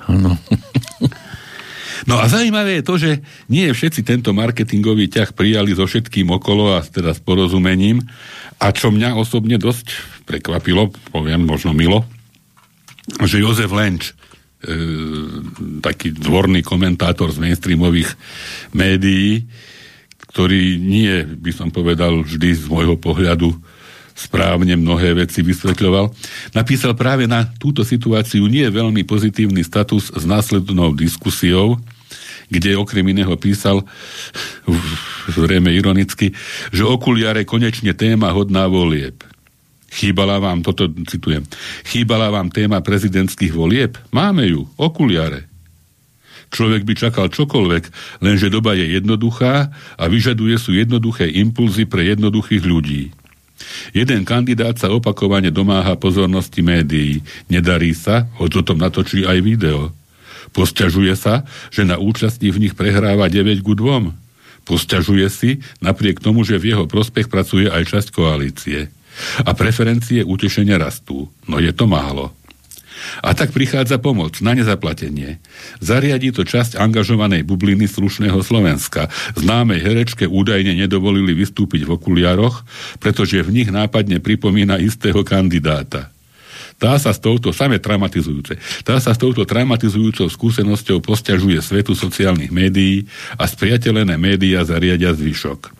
No a zaujímavé je to, že nie všetci tento marketingový ťah prijali so všetkým okolo a teda s porozumením, a čo mňa osobne dosť prekvapilo, poviem možno milo, že Jozef Lenč, e, taký dvorný komentátor z mainstreamových médií, ktorý nie, by som povedal, vždy z môjho pohľadu správne mnohé veci vysvetľoval, napísal práve na túto situáciu nie veľmi pozitívny status s následnou diskusiou, kde okrem iného písal, zrejme ironicky, že okuliare konečne téma hodná volieb. Chýbala vám, toto citujem, chýbala vám téma prezidentských volieb? Máme ju, okuliare. Človek by čakal čokoľvek, lenže doba je jednoduchá a vyžaduje sú jednoduché impulzy pre jednoduchých ľudí. Jeden kandidát sa opakovane domáha pozornosti médií. Nedarí sa, hoď o tom natočí aj video. Posťažuje sa, že na účasti v nich prehráva deväť ku dvom. Posťažuje si, napriek tomu, že v jeho prospech pracuje aj časť koalície. A preferencie utešenia rastú. No je to málo. A tak prichádza pomoc na nezaplatenie. Zariadi to časť angažovanej bubliny slušného Slovenska. Známej herečke údajne nedovolili vystúpiť v okuliároch, pretože v nich nápadne pripomína istého kandidáta. Tá sa s touto, samé traumatizujúce, tá sa s touto traumatizujúcou skúsenosťou posťažuje svetu sociálnych médií a spriateľené médiá zariadia zvyšok.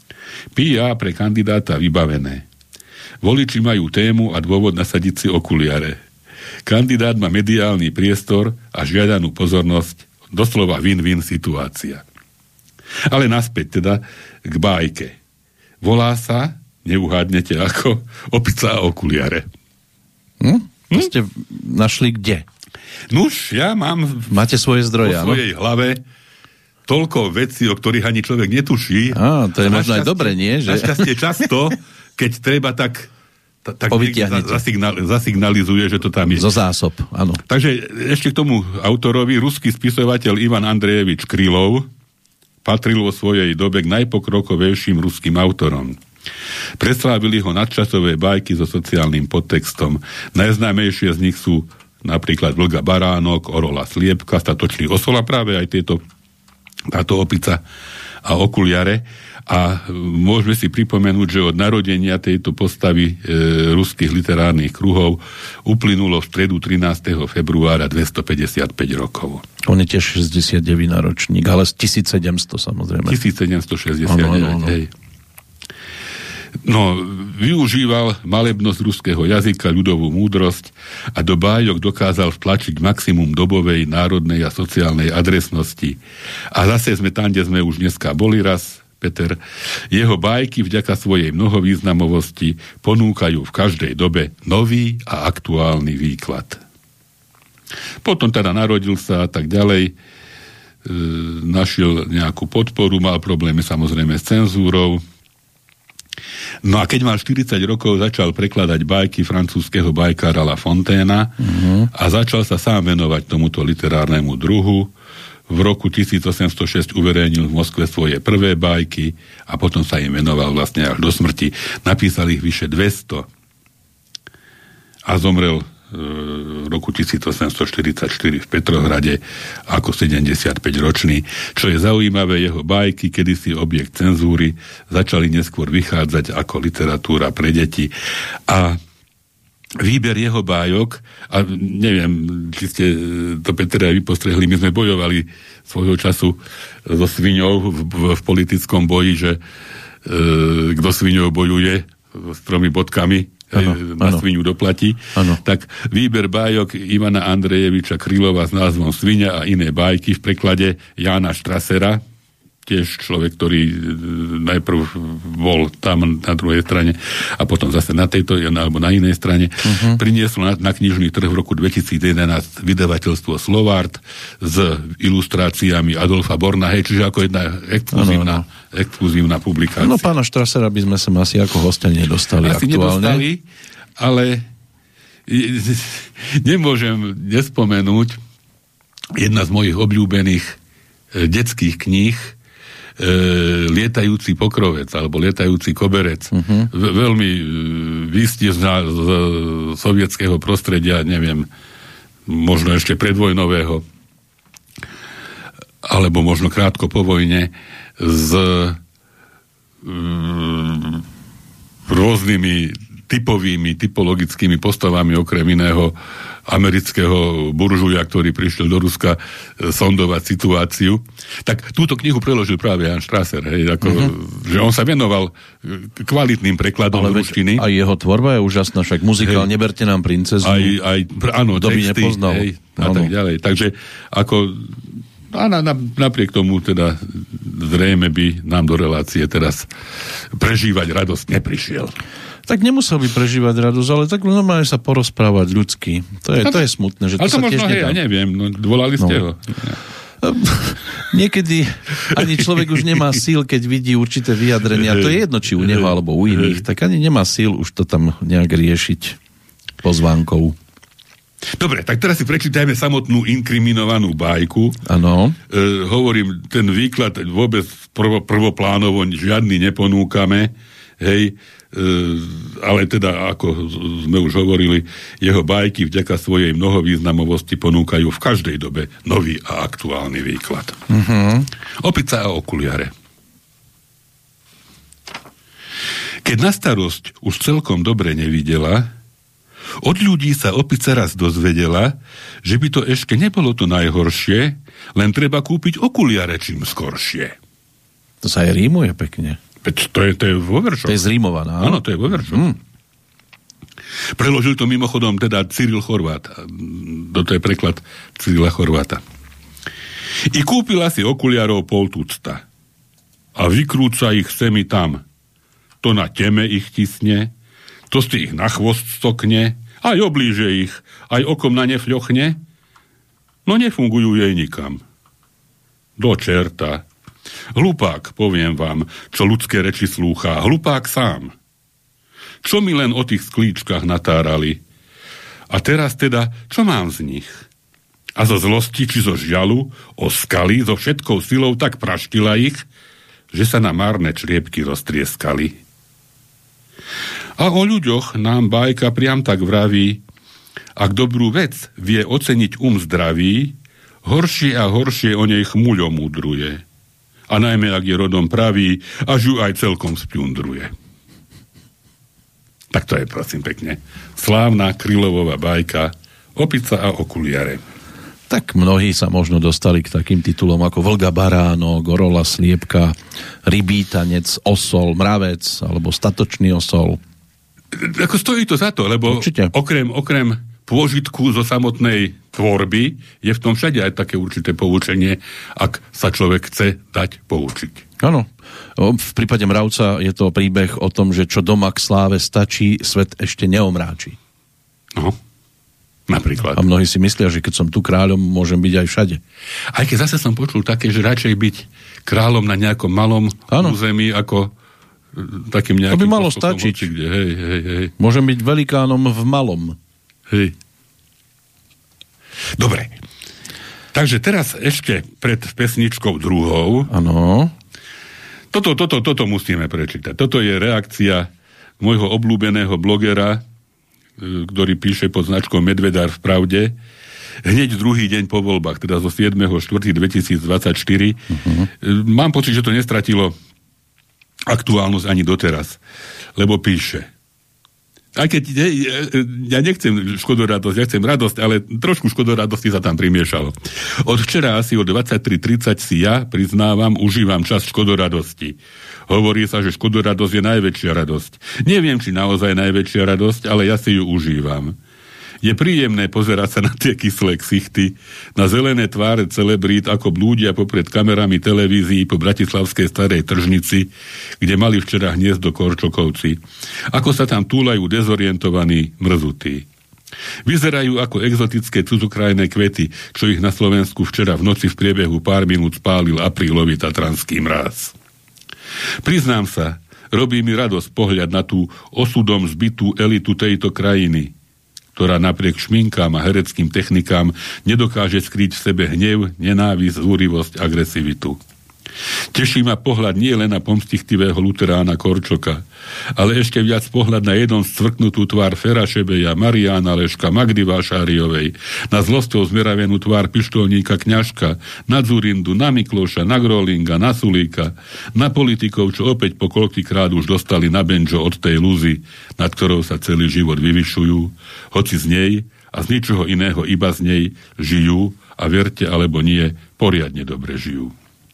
pé á pre kandidáta vybavené. Voliči majú tému a dôvod nasadiť si okuliare. Kandidát má mediálny priestor a žiadanú pozornosť, doslova win-win situácia. Ale naspäť teda k bájke. Volá sa, neuhádnete ako, Opica a okuliare. Hm? To hm? ste našli kde? Nuž, ja mám Máte svoje zdroje, vo svojej áno? hlave toľko vecí, o ktorých ani človek netuší. Á, to je možno aj dobre, nie? Že... Našťastie často, keď treba tak tak zasignal, zasignalizuje, že to tam je. Zo zásob, áno. Takže ešte k tomu autorovi, ruský spisovateľ Ivan Andrejevič Krylov patril vo svojej dobe k najpokrokovejším ruským autorom. Preslávili ho nadčasové bajky so sociálnym podtextom. Najznámejšie z nich sú napríklad Vlga Baránok, Orola Sliepka, statočný Osola, práve aj tieto, táto Opica a okuliare. A môžeme si pripomenúť, že od narodenia tejto postavy e, ruských literárnych kruhov uplynulo v stredu trinásteho februára dvestopäťdesiatpäť rokov. On je tiež šesťdesiatdeväť ročník, ale z tisícsedemsto samozrejme. tisícsedemstošesťdesiatdeväť, ano, ano, ano. Hej. No, využíval malebnosť ruského jazyka, ľudovú múdrosť a do bájok dokázal vtlačiť maximum dobovej, národnej a sociálnej adresnosti. A zase sme tam, kde sme už dneska boli raz, Peter. Jeho bajky vďaka svojej mnohovýznamovosti ponúkajú v každej dobe nový a aktuálny výklad. Potom teda narodil sa a tak ďalej, e, našiel nejakú podporu, mal problémy samozrejme s cenzúrou. No a keď mal štyridsať rokov, začal prekladať bajky francúzskeho bajkára La Fontaina mm-hmm. a začal sa sám venovať tomuto literárnemu druhu. V roku tisícosemstošesť uverejnil v Moskve svoje prvé bajky a potom sa im venoval vlastne až do smrti. Napísal ich vyše dvesto a zomrel v roku tisícosemstoštyridsaťštyri v Petrohrade ako sedemdesiatpäťročný. Čo je zaujímavé, jeho bajky, kedysi objekt cenzúry, začali neskôr vychádzať ako literatúra pre deti. A výber jeho bájok, a neviem, či ste to, Peter, aj vy postrehli, my sme bojovali svojho času so sviňou v, v, v politickom boji, že e, kto sviňou bojuje s tromi bodkami, ano, na ano. Sviňu doplatí. Ano. Tak výber bájok Ivana Andrejeviča Krylova s názvom Sviňa a iné bájky v preklade Jána Štrasera, tiež človek, ktorý najprv bol tam na druhej strane a potom zase na tejto alebo na inej strane, uh-huh. priniesol na, na knižný trh v roku dvetisícjedenásť vydavateľstvo Slovart s ilustráciami Adolfa Borna, hej, čiže ako jedna exkluzívna, ano, ano. exkluzívna publikácia. No pána Štrasera by sme sa asi ako hostia nedostali asi aktuálne. Nedostali, ale nemôžem nespomenúť jedna z mojich obľúbených detských kníh E, lietajúci pokrovec alebo lietajúci koberec. Uh-huh. V, veľmi výstižná z sovietského prostredia, neviem, možno ešte predvojnového alebo možno krátko po vojne s mm, rôznymi typovými, typologickými postavami, okrem iného amerického buržuja, ktorý prišiel do Ruska e, sondovať situáciu. Tak túto knihu preložil práve Jan Strasser, hej, ako, mm-hmm. že on sa venoval kvalitným prekladom z ruštiny. A jeho tvorba je úžasná, však muzikál hej. Neberte nám princezu. Aj, aj áno, kto by nepoznal. Hej, a tak ďalej. Takže ako a na, na, napriek tomu teda zrejme by nám do relácie teraz prežívať radosť neprišiel. Tak nemusel by prežívať radosť, ale tak normálne sa porozprávať ľudsky. To je, to je smutné, že to, ale to sa možno, tiež hej, ja neviem, no, volali ste no. ho. Niekedy ani človek už nemá síl, keď vidí určité vyjadrenia. To je jedno, či u neho alebo u iných. Tak ani nemá síl už to tam nejak riešiť pozvánkou. Dobre, tak teraz si prečítajme samotnú inkriminovanú bajku. Áno. E, hovorím, ten výklad vôbec prvo, prvoplánovo žiadny neponúkame, hej, e, ale teda, ako sme už hovorili, jeho bajky vďaka svojej mnohovýznamovosti ponúkajú v každej dobe nový a aktuálny výklad. Uh-huh. Opica a okuliare. Keď na starosť už celkom dobre nevidela, od ľudí sa opica raz dozvedela, že by to ešte nebolo to najhoršie, len treba kúpiť okuliare čím skoršie. To sa aj rímuje pekne. Veď to je, to je vo veršoch. To je zrímovaná. Áno, to je vo veršoch. Hmm. Preložil to mimochodom teda Cyril Chorvát. To je preklad Cyrila Chorváta. I kúpila si okuliarov pol tucta. A vykrúca ich semi tam. To na teme ich tisne, to si ich na chvost stokne, aj oblíže ich, aj okom na ne fľochne. No nefungujú jej nikam. Do čerta. Hlupák, poviem vám, čo ľudské reči slúchá. Hlupák sám. Čo mi len o tých sklíčkach natárali. A teraz teda, čo mám z nich? A zo zlosti, či zo žialu, oskali, so všetkou silou tak praštila ich, že sa na márne čriepky roztrieskali. A o ľuďoch nám bajka priam tak vraví, ak dobrú vec vie oceniť um zdravý, horšie a horšie o nej chmuľo múdruje. A najmä, ak je rodom pravý, až ju aj celkom spľundruje. Tak to je, prosím, pekne. Slávna Krylovová bajka Opica a okuliare. Tak mnohí sa možno dostali k takým titulom ako Vlga baránok, Orola sliepka, Rybítanec, Osol, Mravec alebo Statočný osol. Ako stojí to za to, lebo Určite. okrem, okrem pôžitku zo samotnej tvorby je v tom všade aj také určité poučenie, ak sa človek chce dať poučiť. Áno. V prípade Mravca je to príbeh o tom, že čo doma k sláve stačí, svet ešte neomráči. No, napríklad. A mnohí si myslia, že keď som tu kráľom, môžem byť aj všade. Aj keď zase som počul také, že radšej byť kráľom na nejakom malom ano. území, ako takým nejakým... To by malo stačiť. Kde, hej, hej, hej. Môžem byť velikánom v malom. Hej. Dobre. Takže teraz ešte pred pesničkou druhou. Áno. Toto, toto, toto musíme prečítať. Toto je reakcia môjho obľúbeného blogera, ktorý píše pod značkou Medvedár v Pravde, hneď druhý deň po voľbách, teda zo siedmeho štvrtého dvetisícdvadsaťštyri. Uh-huh. Mám pocit, že to nestratilo aktuálnosť ani doteraz, lebo píše. Aj keď ja nechcem škodoradosť, ja chcem radosť, ale trošku škodoradosti sa tam primiešalo. Od včera asi o dvadsaťtri tridsať si ja, priznávam, užívam čas škodoradosti. Hovorí sa, že škodoradosť je najväčšia radosť. Neviem, či naozaj najväčšia radosť, ale ja si ju užívam. Je príjemné pozerať sa na tie kyslé ksichty, na zelené tváre celebrít, ako blúdia popred kamerami televízií po bratislavskej starej tržnici, kde mali včera hniezdo Korčokovci. Ako sa tam túlajú dezorientovaní, mrzutí. Vyzerajú ako exotické cudzokrajné kvety, čo ich na Slovensku včera v noci v priebehu pár minút spálil aprílový tatranský mráz. Priznám sa, robí mi radosť pohľad na tú osudom zbitú elitu tejto krajiny, ktorá napriek šminkám a hereckým technikám nedokáže skryť v sebe hnev, nenávisť, zúrivosť, agresivitu. Teší ma pohľad nie len na pomstichtivého luterána Korčoka, ale ešte viac pohľad na jednom scvrknutú tvár Fera Šebeja, Mariána Leška, Magdy Vášáriovej, na zlosťou zmeravenú tvár pištolníka Kňažka, na Dzurindu, na Mikloša, na Grolinga, na Sulíka, na politikov, čo opäť po koľkýkrát už dostali na benžo od tej lúzy, nad ktorou sa celý život vyvyšujú, hoci z nej a z ničoho iného iba z nej žijú a verte alebo nie, poriadne dobre žijú.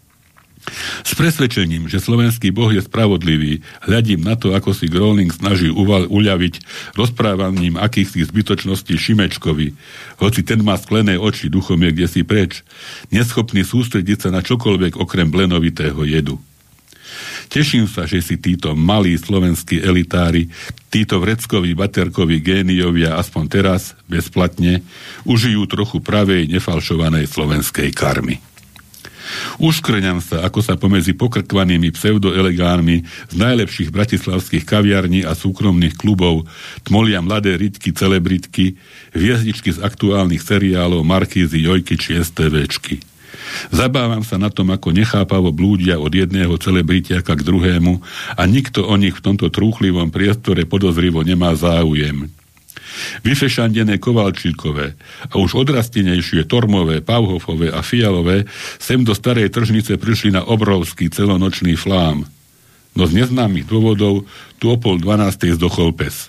S presvedčením, že slovenský Boh je spravodlivý, hľadím na to, ako si Groling snaží uval, uľaviť rozprávaním akýchsi zbytočností Šimečkovi, hoci ten má sklené oči, duchom je kdesi preč, neschopný sústrediť sa na čokoľvek okrem blenovitého jedu. Teším sa, že si títo malí slovenskí elitári, títo vreckoví, baterkoví géniovia aspoň teraz, bezplatne, užijú trochu pravej, nefalšovanej slovenskej karmy. Uškrňam sa, ako sa pomedzi pokrkvanými pseudoelegánmi z najlepších bratislavských kaviarní a súkromných klubov tmolia mladé rytky, celebritky, hviezdičky z aktuálnych seriálov, Markízy, Jojky či STVčky. Zabávam sa na tom, ako nechápavo blúdia od jedného celebritiaka k druhému a nikto o nich v tomto trúchlivom priestore podozrivo nemá záujem. Vyfešandené Kovalčíkové a už odrastenejšie Tormové, Pauhofové a Fialové sem do starej tržnice prišli na obrovský celonočný flám. No z neznámych dôvodov tu o pol dvanástej zdochol pes.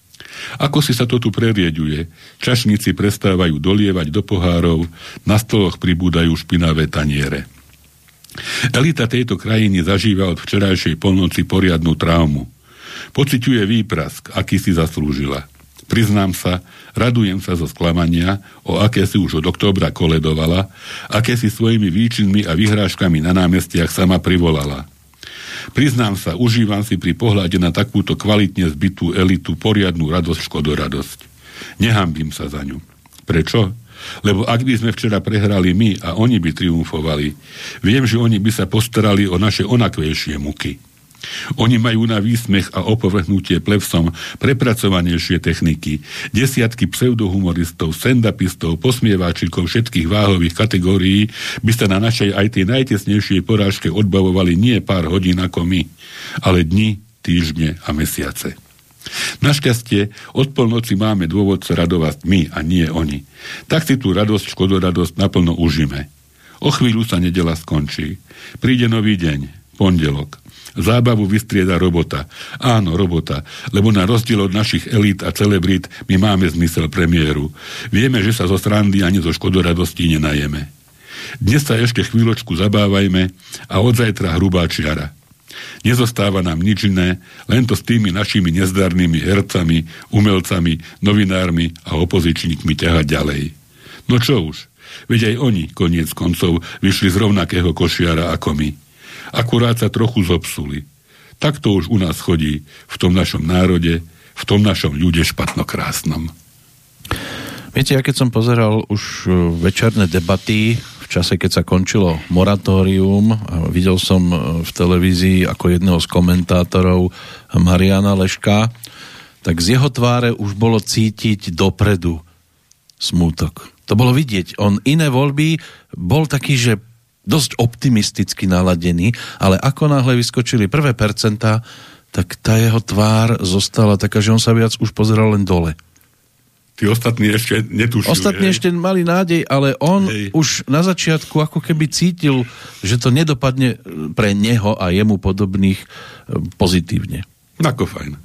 Ako si sa to tu prerieďuje, čašníci prestávajú dolievať do pohárov, na stoloch pribúdajú špinavé taniere. Elita tejto krajiny zažíva od včerajšej polnoci poriadnu traumu. Pociťuje výprask, aký si zaslúžila. Priznám sa, radujem sa zo sklamania, o aké si už od októbra koledovala, aké si svojimi výčinmi a vyhrážkami na námestiach sama privolala. Priznám sa, užívam si pri pohľade na takúto kvalitne zbytú elitu poriadnu radosť, škodoradosť. Nehambím sa za ňu. Prečo? Lebo ak by sme včera prehrali my a oni by triumfovali, viem, že oni by sa postarali o naše onakvejšie muky. Oni majú na výsmech a opovrhnutie plevsom prepracovanejšie techniky. Desiatky pseudohumoristov, stand-upistov, posmieváčikov všetkých váhových kategórií by sa na našej aj tej najtesnejšej porážke odbavovali nie pár hodín ako my, ale dni, týždne a mesiace. Našťastie, od polnoci máme dôvod sa radovať my a nie oni. Tak si tú radosť, škodoradosť naplno užíme. O chvíľu sa nedeľa skončí. Príde nový deň, pondelok. Zábavu vystrieda robota. Áno, robota, lebo na rozdiel od našich elít a celebrít my máme zmysel premiéru. Vieme, že sa zo srandy ani zo škodoradostí nenajeme. Dnes sa ešte chvíľočku zabávajme a od zajtra hrubá čiara. Nezostáva nám nič iné, len to s tými našimi nezdarnými hercami, umelcami, novinármi a opozičníkmi ťahať ďalej. No čo už, veď aj oni, koniec koncov, vyšli z rovnakého košiara ako my. Akurát sa trochu zobsuli. Tak to už u nás chodí v tom našom národe, v tom našom ľude špatnokrásnom. Viete, ja keď som pozeral už večerné debaty v čase, keď sa končilo moratórium a videl som v televízii ako jedného z komentátorov Mariana Leška, tak z jeho tváre už bolo cítiť dopredu smútok. To bolo vidieť. On iné voľby bol taký, že dosť optimisticky naladený, ale ako náhle vyskočili prvé percentá, tak tá jeho tvár zostala taká, že on sa viac už pozeral len dole. Tí ostatní ešte netušili. Ostatní hej. ešte mali nádej, ale on hej. už na začiatku ako keby cítil, že to nedopadne pre neho a jemu podobných pozitívne. Ako fajn.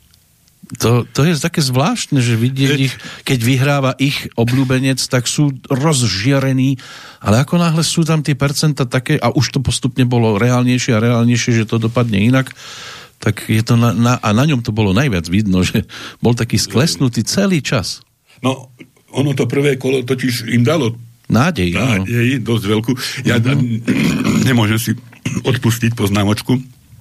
To, to je také zvláštne, že vidieť ich, keď vyhráva ich obľúbenec, tak sú rozžiarení, ale ako náhle sú tam tie percenta také, a už to postupne bolo reálnejšie a reálnejšie, že to dopadne inak, tak je to na, na, a na ňom to bolo najviac vidno, že bol taký sklesnutý celý čas. No, ono to prvé kolo totiž im dalo nádej, nádej dosť veľkú. Ja mm-hmm. nemôžem si odpustiť poznámočku.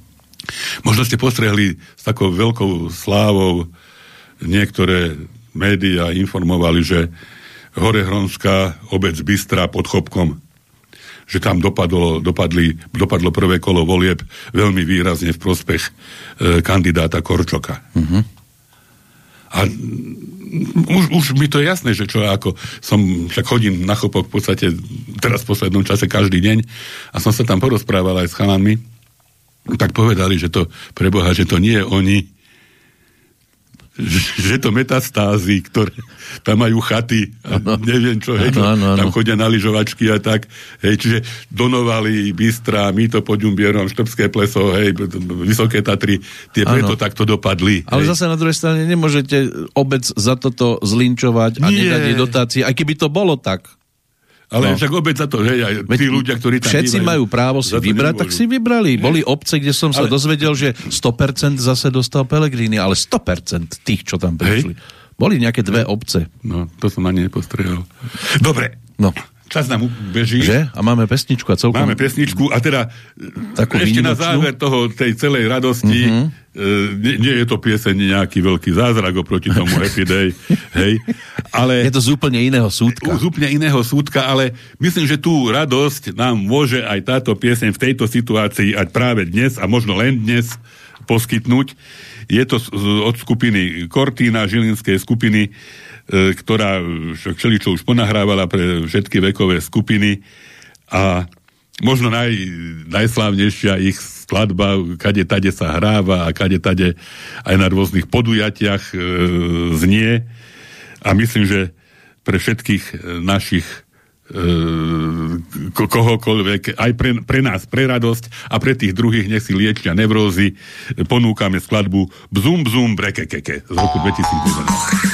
Možno ste postrehli s takou veľkou slávou, niektoré médiá informovali, že Horehronská obec Bystra pod Chopkom, že tam dopadlo, dopadli, dopadlo prvé kolo volieb veľmi výrazne v prospech e, kandidáta Korčoka. Mm-hmm. A už, už mi to je jasné, že čo ako som, však chodím na Chopok v podstate teraz v poslednom čase každý deň a som sa tam porozprával aj s chalanmi, tak povedali, že to preboha, že to nie je oni, že to metastázy, ktoré tam majú chaty a neviem čo, hej, ano, ano, tam ano. Chodia na lyžovačky a tak, hej, čiže Donovali, Bystra, Mýto pod Ďumbierom, Štrbské pleso, hej, Vysoké Tatry, tie preto ano. Takto dopadli. Ale hej. Zase na druhej strane nemôžete obec za toto zlinčovať a nie. Nedať jej dotácie, aj keby to bolo tak. Ale no. však obec za to, hej, aj tí ľudia, ktorí tam všetci bývajú, majú právo si vybrať, tak si vybrali. Boli obce, kde som sa ale... dozvedel, že sto percent zase dostal Pellegrini, ale sto percent tých, čo tam prišli. Hej. Boli nejaké dve obce. No, to som ani nepostrehol. Dobre, no. čas nám beží. Že? A máme pesničku a celkom... Máme pesničku a teda takú ešte výnimočnú? Na záver toho, tej celej radosti, mm-hmm. e, nie, nie je to pieseň nejaký veľký zázrak oproti tomu Happy Day, hej, ale... Je to z úplne iného súdka. Z úplne iného súdka, ale myslím, že tú radosť nám môže aj táto pieseň v tejto situácii aj práve dnes a možno len dnes poskytnúť. Je to od skupiny Cortina, žilinskej skupiny, e, ktorá všeličo už ponahrávala pre všetky vekové skupiny a možno naj, najslávnejšia ich skladba, kade tade sa hráva a kade tade aj na rôznych podujatiach e, znie a myslím, že pre všetkých našich Ko- kohokoľvek, aj pre, pre nás, pre radosť a pre tých druhých, nech si liečia nevrózy, ponúkame skladbu Bzum Bzum Brekekeke z roku dvetisícjedenásť.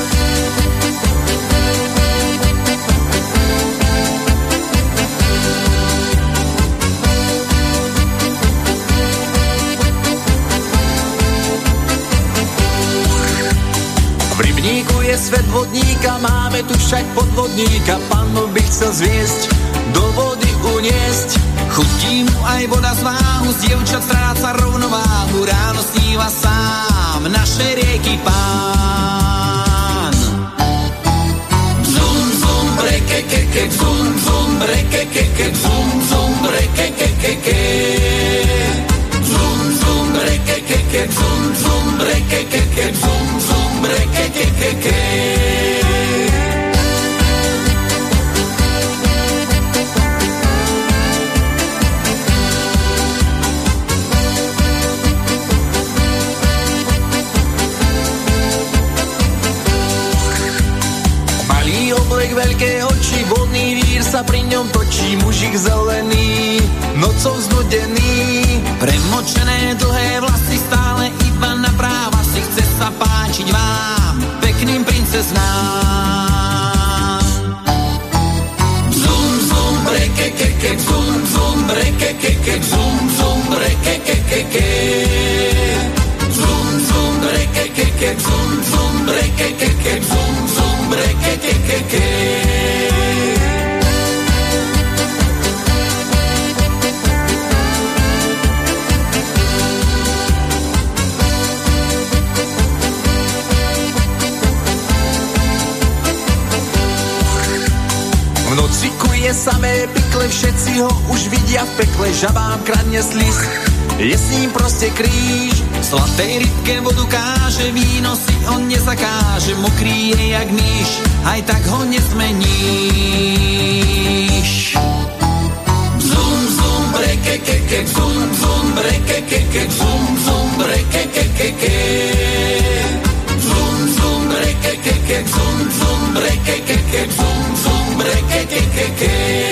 Svet vodníka, máme tu však podvodníka, pánov by chcel zviesť, do vody uniesť. Chutí mu aj voda z váhu, z dievčat stráca rovnováhu, ráno sníva sám naše rieky pán. Zum, zum, brekekeke, zum, zum, brekekeke, zum, zum, brekekeke. Zum, zum, brekekeke, zum, zum, brekekeke, zum, zum, brekekeke. Veľké oči, vodný vír sa pri ňom točí, mužik zelený, nocou znudený, premočené dlhé vlasy, stále iba na práva si, chce sa páčiť vám, pekným princeznám. Zum, zum, brekekeke, zum, zum, brekekeke, zum, zum, brekekeke. Zum, zum, brekekeke, zum, zum, brekekeke, zum, zum, brekekeke. V noci kuje samé pikle, všetci ho už vidia v pekle, žabám kradne slis, je s ním proste kríž. Slatej rybke vodu káže, víno si on nezakáže, mokrý je jak myš, aj tak ho nezmeníš. Zum, zum, brekekeke, zum, zum, brekekeke, zum, zum, brekekeke. Zum, zum, brekekeke, zum, zum, brekekeke, zum, zum, brekekeke.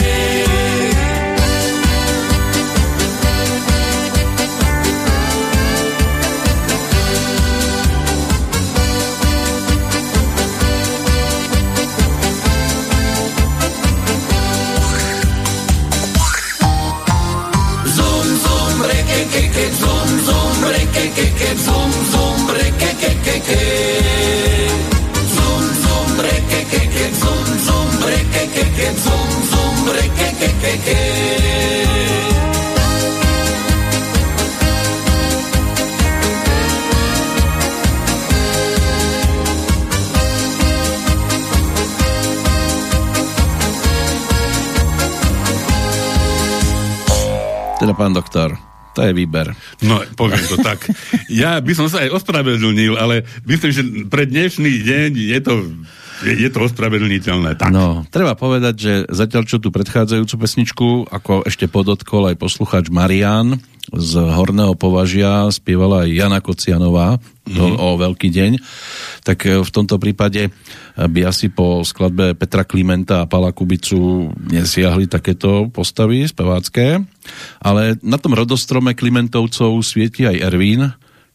Zum, zum, brekekeke, zum, zum, brekekeke. Zum, zum, brekekeke, zum, zum, brekekeke, zum, zum, brekekeke. Teda pán doktor, to je výber. No, poviem to tak. Ja by som sa aj ospravedlnil, ale myslím, že pre dnešný deň je to, je, je to ospravedlniteľné. Tak. No, treba povedať, že zatiaľ čo tú predchádzajúcu pesničku, ako ešte podotkol aj poslucháč Marián z Horného Považia, spievala aj Jana Kocianová mm. o Veľký deň, tak v tomto prípade by asi po skladbe Petra Klimenta a Pala Kubicu nesiahli takéto postavy spevácké, ale na tom rodostrome Klimentovcov svieti aj Ervín,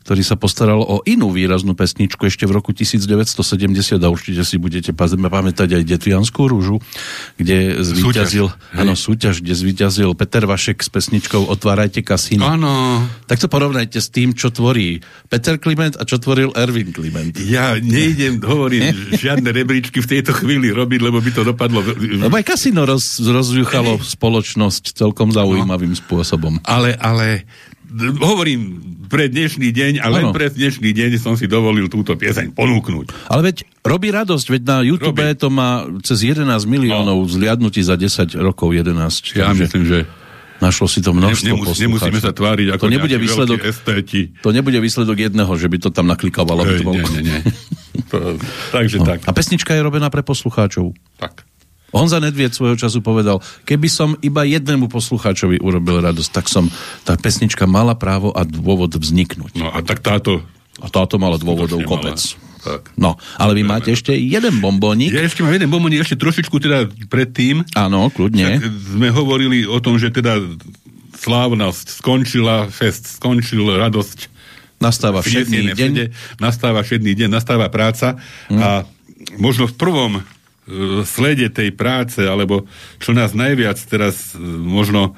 ktorý sa postaral o inú výraznú pesničku ešte v roku devätnásťstosedemdesiat a určite si budete pamätať aj Detvianskú rúžu, kde zvíťazil, áno, súťaž, kde zvíťazil Peter Vašek s pesničkou Otvárajte kasíno. Áno. Tak to porovnajte s tým, čo tvorí Peter Kliment a čo tvoril Erwin Kliment. Ja nejdem hovoriť žiadne rebríčky v tejto chvíli robiť, lebo by to dopadlo... Lebo aj kasíno roz, rozjuchalo spoločnosť celkom zaujímavým no. spôsobom. Ale, ale hovorím pre dnešný deň a len ano. pre dnešný deň som si dovolil túto pieseň ponúknuť. Ale veď robí radosť, veď na YouTube robí. To má cez jedenásť miliónov no. zliadnutí za desať rokov, jedenásť. Ja myslím, že našlo si to množstvo Nemus, poslucháčov. Nemusíme sa tváriť ako to nebude nejaký výsledok, veľký estéti. To nebude výsledok jedného, že by to tam naklikávalo. Ej, nie, nie, nie. To, takže no. tak. A pesnička je robená pre poslucháčov. Tak. Honza Nedvied svojho času povedal, keby som iba jednému poslucháčovi urobil radosť, tak som, tá pesnička mala právo a dôvod vzniknúť. No a tak táto... A táto mala dôvodov kopec. Tak. No, ale vy máte ešte jeden bombónik. Ja ešte mám jeden bombónik, ešte trošičku teda predtým. Áno, kľudne. Tak sme hovorili o tom, že teda slávnosť skončila, fest skončil, radosť. Nastáva všedný deň. Všede, nastáva všedný deň, nastáva práca. Mm. A možno v prvom slede tej práce, alebo čo nás najviac teraz možno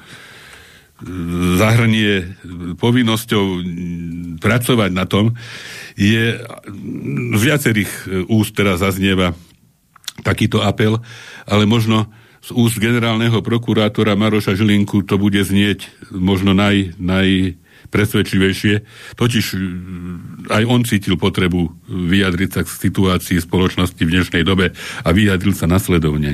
zahrnie povinnosťou pracovať na tom, je z viacerých úst teraz zaznieva takýto apel, ale možno z úst generálneho prokurátora Maroša Žilinku to bude znieť možno naj, naj presvedčivejšie. Totiž aj on cítil potrebu vyjadriť sa k situácii spoločnosti v dnešnej dobe a vyjadril sa nasledovne.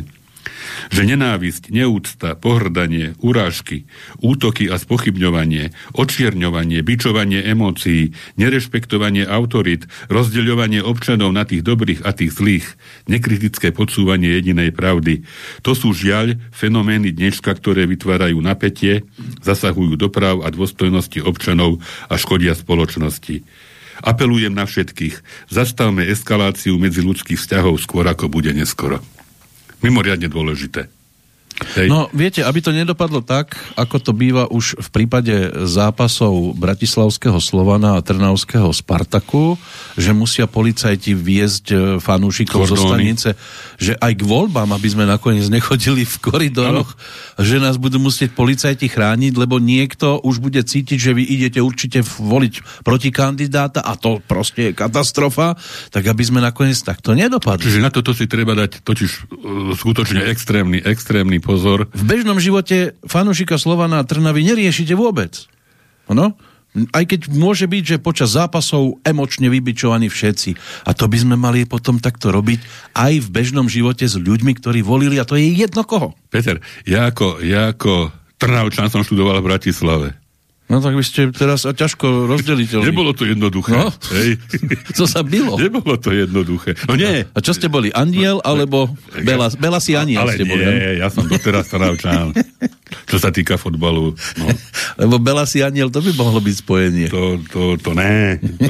Že nenávisť, neúcta, pohrdanie, urážky, útoky a spochybňovanie, očierňovanie, bičovanie emócií, nerešpektovanie autorít, rozdeľovanie občanov na tých dobrých a tých zlých, nekritické podsúvanie jedinej pravdy. To sú žiaľ fenomény dneška, ktoré vytvárajú napätie, zasahujú do práv a dôstojnosti občanov a škodia spoločnosti. Apelujem na všetkých, zastavme eskaláciu medziľudských vzťahov skôr ako bude neskoro. Mimoriadne dôležité. Hej. No, viete, aby to nedopadlo tak, ako to býva už v prípade zápasov bratislavského Slovana a trnavského Spartaku, že musia policajti viesť fanúšikov zo stanice, že aj k voľbám, aby sme nakoniec nechodili v koridoroch, ano. Že nás budú musieť policajti chrániť, lebo niekto už bude cítiť, že vy idete určite voliť proti kandidáta a to proste je katastrofa, tak aby sme nakoniec takto nedopadli. Čiže na toto si treba dať totiž uh, skutočne extrémny, extrémny pozor. V bežnom živote fanúšika Slovana a Trnavy neriešite vôbec. Ano? Aj keď môže byť, že počas zápasov emočne vybičovaní všetci. A to by sme mali potom takto robiť aj v bežnom živote s ľuďmi, ktorí volili, a to je jedno koho. Peter, ja ako, ja ako Trnavčan som študoval v Bratislave. No tak vy ste teraz ťažko rozdeliteľní. Nebolo to jednoduché. No? Hej. Co sa bylo? Nebolo to jednoduché. No nie. A čo ste boli? Andiel alebo Bela, Bela si Aniel ale ste nie, boli? Ale nie, ja som doteraz Trnavčan. Čo sa týka fotbalu. No. Lebo Bela si Aniel, to by mohlo byť spojenie. To, to, to ne. To...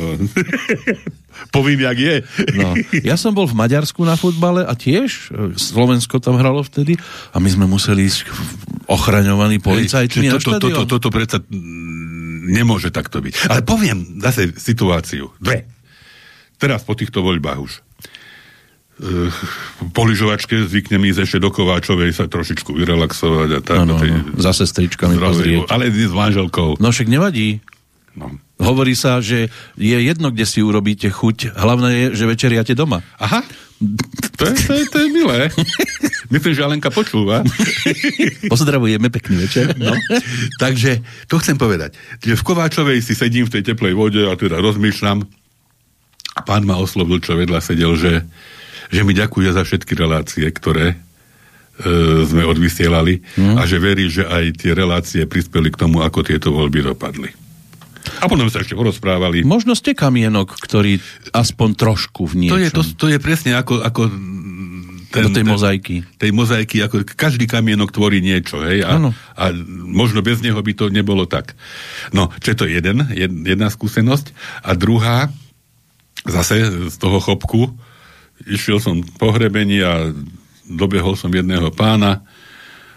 Povím, jak je. No. Ja som bol v Maďarsku na futbale a tiež Slovensko tam hralo vtedy a my sme museli ísť ochraňovaní policajtmi na štadión. Toto to, to, to predsa nemôže takto byť. Ale poviem zase situáciu. Dve. Teraz po týchto voľbách už. Uh, po lyžovačke zvyknem ísť ešte do Kováčovej sa trošičku vyrelaxovať a tak. No, no, no. Za sestričkami pozrieť. Ale s manželkou. No však nevadí. No. Hovorí sa, že je jedno, kde si urobíte chuť. Hlavné je, že večeriate doma. Aha. To je, to je, to je milé. Myslím, že Alenka počúva. Pozdravujeme, pekný večer. No. Takže to chcem povedať. Že v Kováčovej si sedím v tej teplej vode a teda rozmýšľam. A pán ma oslovil, čo vedľa sedel, že, že mi ďakuje za všetky relácie, ktoré e, sme odvysielali hmm. a že verí, že aj tie relácie prispeli k tomu, ako tieto voľby dopadli. A potom sa ešte porozprávali. Možno ste kamienok, ktorý aspoň trošku v niečom. To je, to, to je presne ako, ako ten, do tej mozaiky. Tej mozaiky, ako každý kamienok tvorí niečo, hej? A, a možno bez neho by to nebolo tak. No, čo je to jeden, jedna skúsenosť. A druhá, zase z toho chopku, išiel som po hrebení a dobehol som jedného pána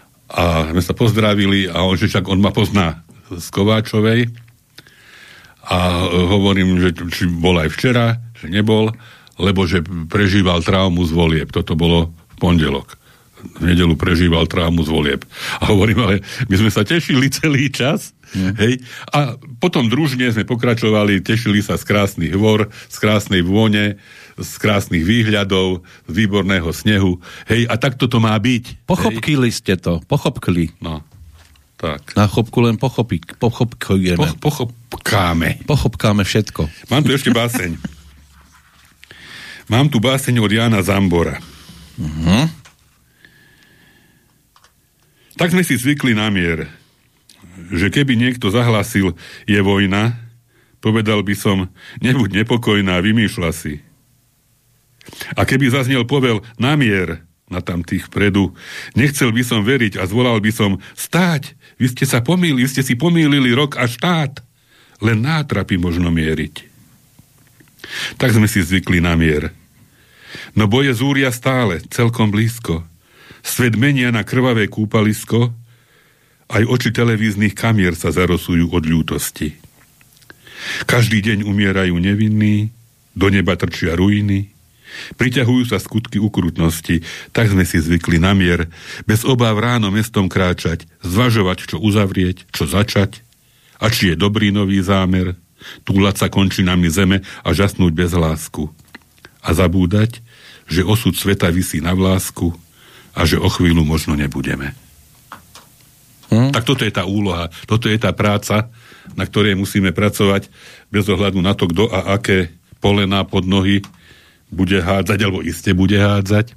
a sme sa pozdravili a on, že však on ma pozná z Kováčovej. a hovorím, že či bol aj včera, že nebol, lebo že prežíval traumu z volieb. Toto bolo v pondelok. V nedeľu prežíval traumu z volieb. A hovorím, ale my sme sa tešili celý čas, mm. hej, a potom družne sme pokračovali, tešili sa z krásnych hôr, z krásnej vône, z krásnych výhľadov, z výborného snehu, hej, a takto to má byť. Pochopkili hej. ste to, pochopkli. No, tak. Na chopku len pochopík, pochopkujeme. Po, pochopkáme. Pochopkáme všetko. Mám tu ešte báseň. Mám tu báseň od Jána Zambora. Uh-huh. Tak sme si zvykli na mier, že keby niekto zahlásil je vojna, povedal by som, nebuď nepokojná, vymýšľa si. A keby zaznel povel na mier na tamtých vpredu, nechcel by som veriť a zvolal by som stáť, vy ste sa pomýlili, vy ste si pomýlili rok a štát, len nátrapy možno mieriť. Tak sme si zvykli na mier. No boje zúria stále, celkom blízko. Svet menia na krvavé kúpalisko, aj oči televíznych kamier sa zarosujú od ľútosti. Každý deň umierajú nevinní, do neba trčia ruiny, priťahujú sa skutky ukrutnosti, tak sme si zvykli na mier, bez obáv ráno mestom kráčať, zvažovať, čo uzavrieť, čo začať, a či je dobrý nový zámer, túlať sa končinami zeme a žasnúť bez lásku. A zabúdať, že osud sveta visí na vlásku, a že o chvíľu možno nebudeme. Hmm. Tak toto je tá úloha, toto je tá práca, na ktorej musíme pracovať bez ohľadu na to, kto a aké polená pod nohy bude hádzať, alebo iste bude hádzať.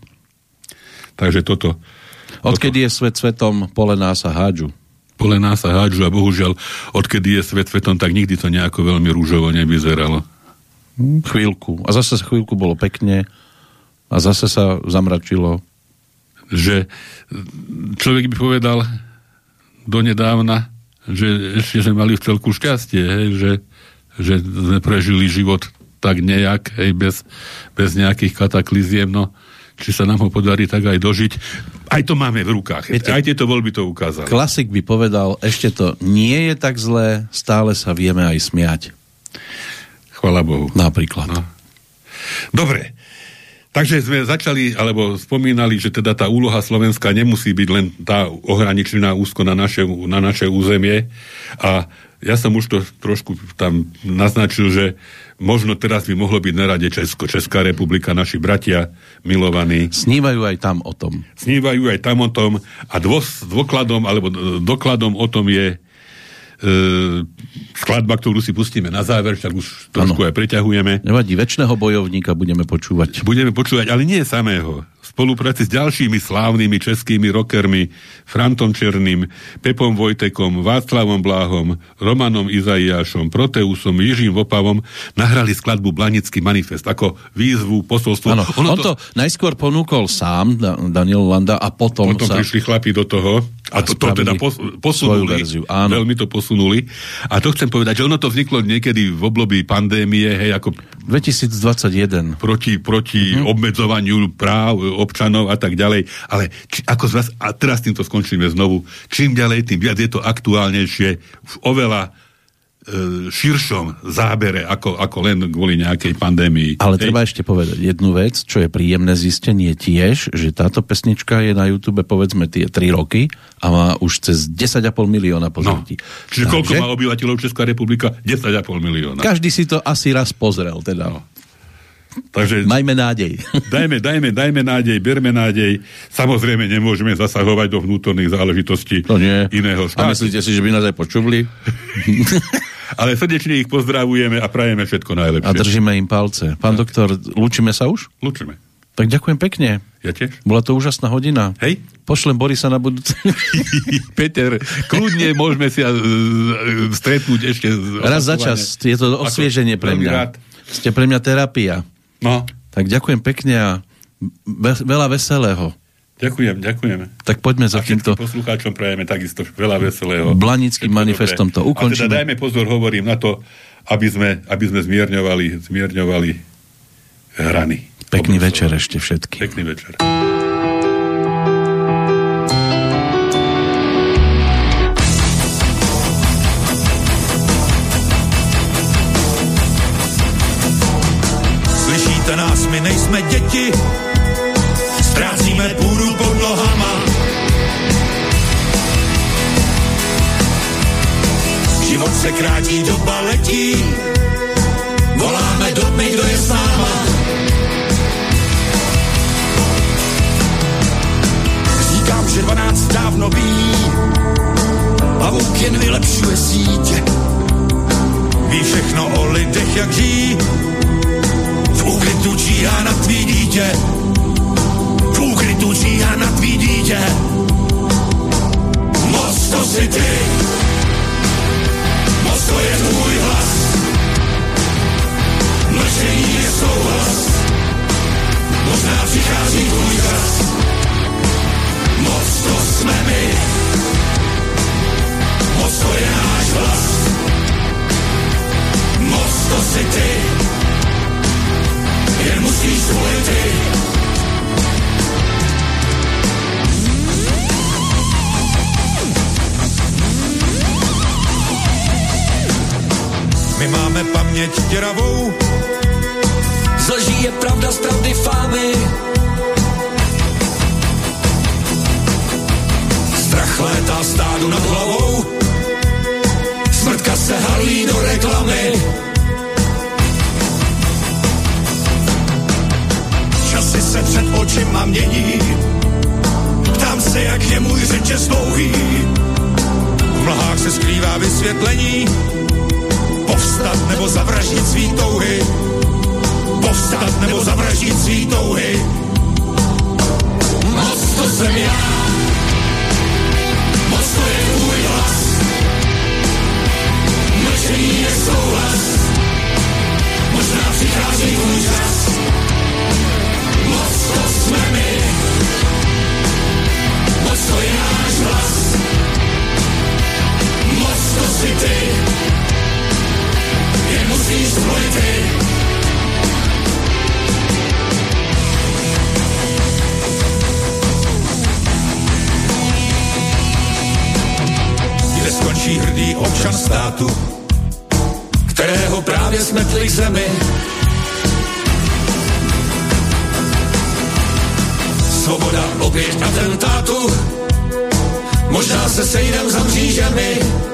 Takže toto. Odkedy toto. Je svet svetom, polená sa hádžu. Polená sa hádžu a bohužiaľ, odkedy je svet svetom, tak nikdy to nejako veľmi rúžovo nevyzeralo. Hmm. Chvíľku. A zase chvíľku bolo pekne a zase sa zamračilo. Že človek by povedal donedávna, že ešte sme mali v celku šťastie, hej, že, že sme prežili život tak nejak, hej, bez, bez nejakých katakliziem, no, či sa nám ho podarí tak aj dožiť. Aj to máme v rukách. Viete, aj tieto voľby to ukázali. Klasik by povedal, ešte to nie je tak zlé, stále sa vieme aj smiať. Chvala Bohu. Napríklad. No. Dobre. Takže sme začali, alebo spomínali, že teda tá úloha Slovenska nemusí byť len tá ohraničená úzko na naše, na naše územie. A ja som už to trošku tam naznačil, že možno teraz by mohlo byť na rade Česko, Česká republika, naši bratia milovaní. Snívajú aj tam o tom. Snívajú aj tam o tom. A dôs, dôkladom, alebo dokladom o tom je e, skladba, ktorú si pustíme na záver, však už trošku ano. Aj preťahujeme. Nevadí, večného bojovníka budeme počúvať. Budeme počúvať, ale nie samého. V spolupráci s ďalšími slávnymi českými rockermi, Frantom Černým, Pepom Vojtekom, Václavom Bláhom, Romanom Izaiášom, Proteusom, Jiřím Vopavom nahrali skladbu Blanický manifest ako výzvu, posolstvo. Ano, ono on to, to najskôr ponúkol sám, Daniel Landa, a potom, potom sa... prišli chlapi do toho a to, to teda pos, posunuli. Veľmi to posunuli. A to chcem povedať, že ono to vzniklo niekedy v období pandémie, hej, ako dvetisícdvadsaťjeden. Proti, proti uh-huh. obmedzovaniu práv občanov a tak ďalej. Ale či, ako z vás, a teraz týmto skončíme znovu, čím ďalej, tým viac je to aktuálnejšie v oveľa e, širšom zábere, ako, ako len kvôli nejakej pandémii. Ale hej. Treba ešte povedať jednu vec, čo je príjemné zistenie tiež, že táto pesnička je na YouTube povedzme tie tri roky a má už cez desať a pol milióna pozretí. No. Čiže Takže, koľko má obyvateľov Česká republika? desať a pol milióna. Každý si to asi raz pozrel, teda. No. Takže majme nádej. Dajme, dajme, dajme nádej, berme nádej. Samozrejme nemôžeme zasahovať do vnútorných záležitostí to nie. Iného štátu. A myslíte si, že by nás aj počuli? Ale srdečne ich pozdravujeme a prajeme všetko najlepšie. A držíme im palce. Pán tak. doktor, lúčime sa už? Lúčime. Tak ďakujem pekne. Ja tiež. Bola to úžasná hodina. Hej. Pošlem Borisa na budúce. Peter, kľudne môžeme si stretnúť ešte. Raz za čas. Je to osvieženie pre mňa. Rád. Ste pre mňa terapia. No. Tak ďakujem pekne a veľa veselého. Ďakujem, ďakujeme. Tak poďme za týmto... A všetkým poslucháčom prajeme takisto veľa veselého. Blanickým manifestom to ukončíme. A teda dajme pozor, hovorím na to, aby sme, aby sme zmierňovali, zmierňovali hrany. Pekný večer ešte všetky. Pekný večer. my nejsme děti, ztrácíme půdu pod nohama. Život se krátí, doba letí, voláme do tmy, kdo je s náma. Říkám, že dvanáct dávno ví, pavouk jen vylepšuje sítě. Ví všechno o lidech, jak žijí, v úkrytu číhá na tvý dítě. V úkrytu číhá na tvý dítě. Moc to si ty, moc to je tvůj hlas. Mlčení je souhlas, možná přichází tvůj čas. Moc to jsme my, moc to je náš hlas. Moc to si ty, jen musíš svolit ty. My máme paměť děravou, z lží je pravda, z pravdy fámy. Strach létá stádu nad hlavou, smrtka se halí do reklamy. Časy se před očima mění, ptám se, jak je můj řetěz dlouhý. V mlhách se skrývá vysvětlení, povstat nebo zavraždit svý touhy. Povstat nebo zavraždit svý touhy. Moc to jsem já, moc to je tvůj hlas. Mlčení je souhlas, možná přichází tvůj čas. Moc to jsme my, moc to je náš hlas. Moc to si ty, jen musíš zvolit ty. Kde skončí hrdý občan státu, kterého právě smetli k zemi. Svoboda oběť atentátu, možná se sejdem za mřížemi.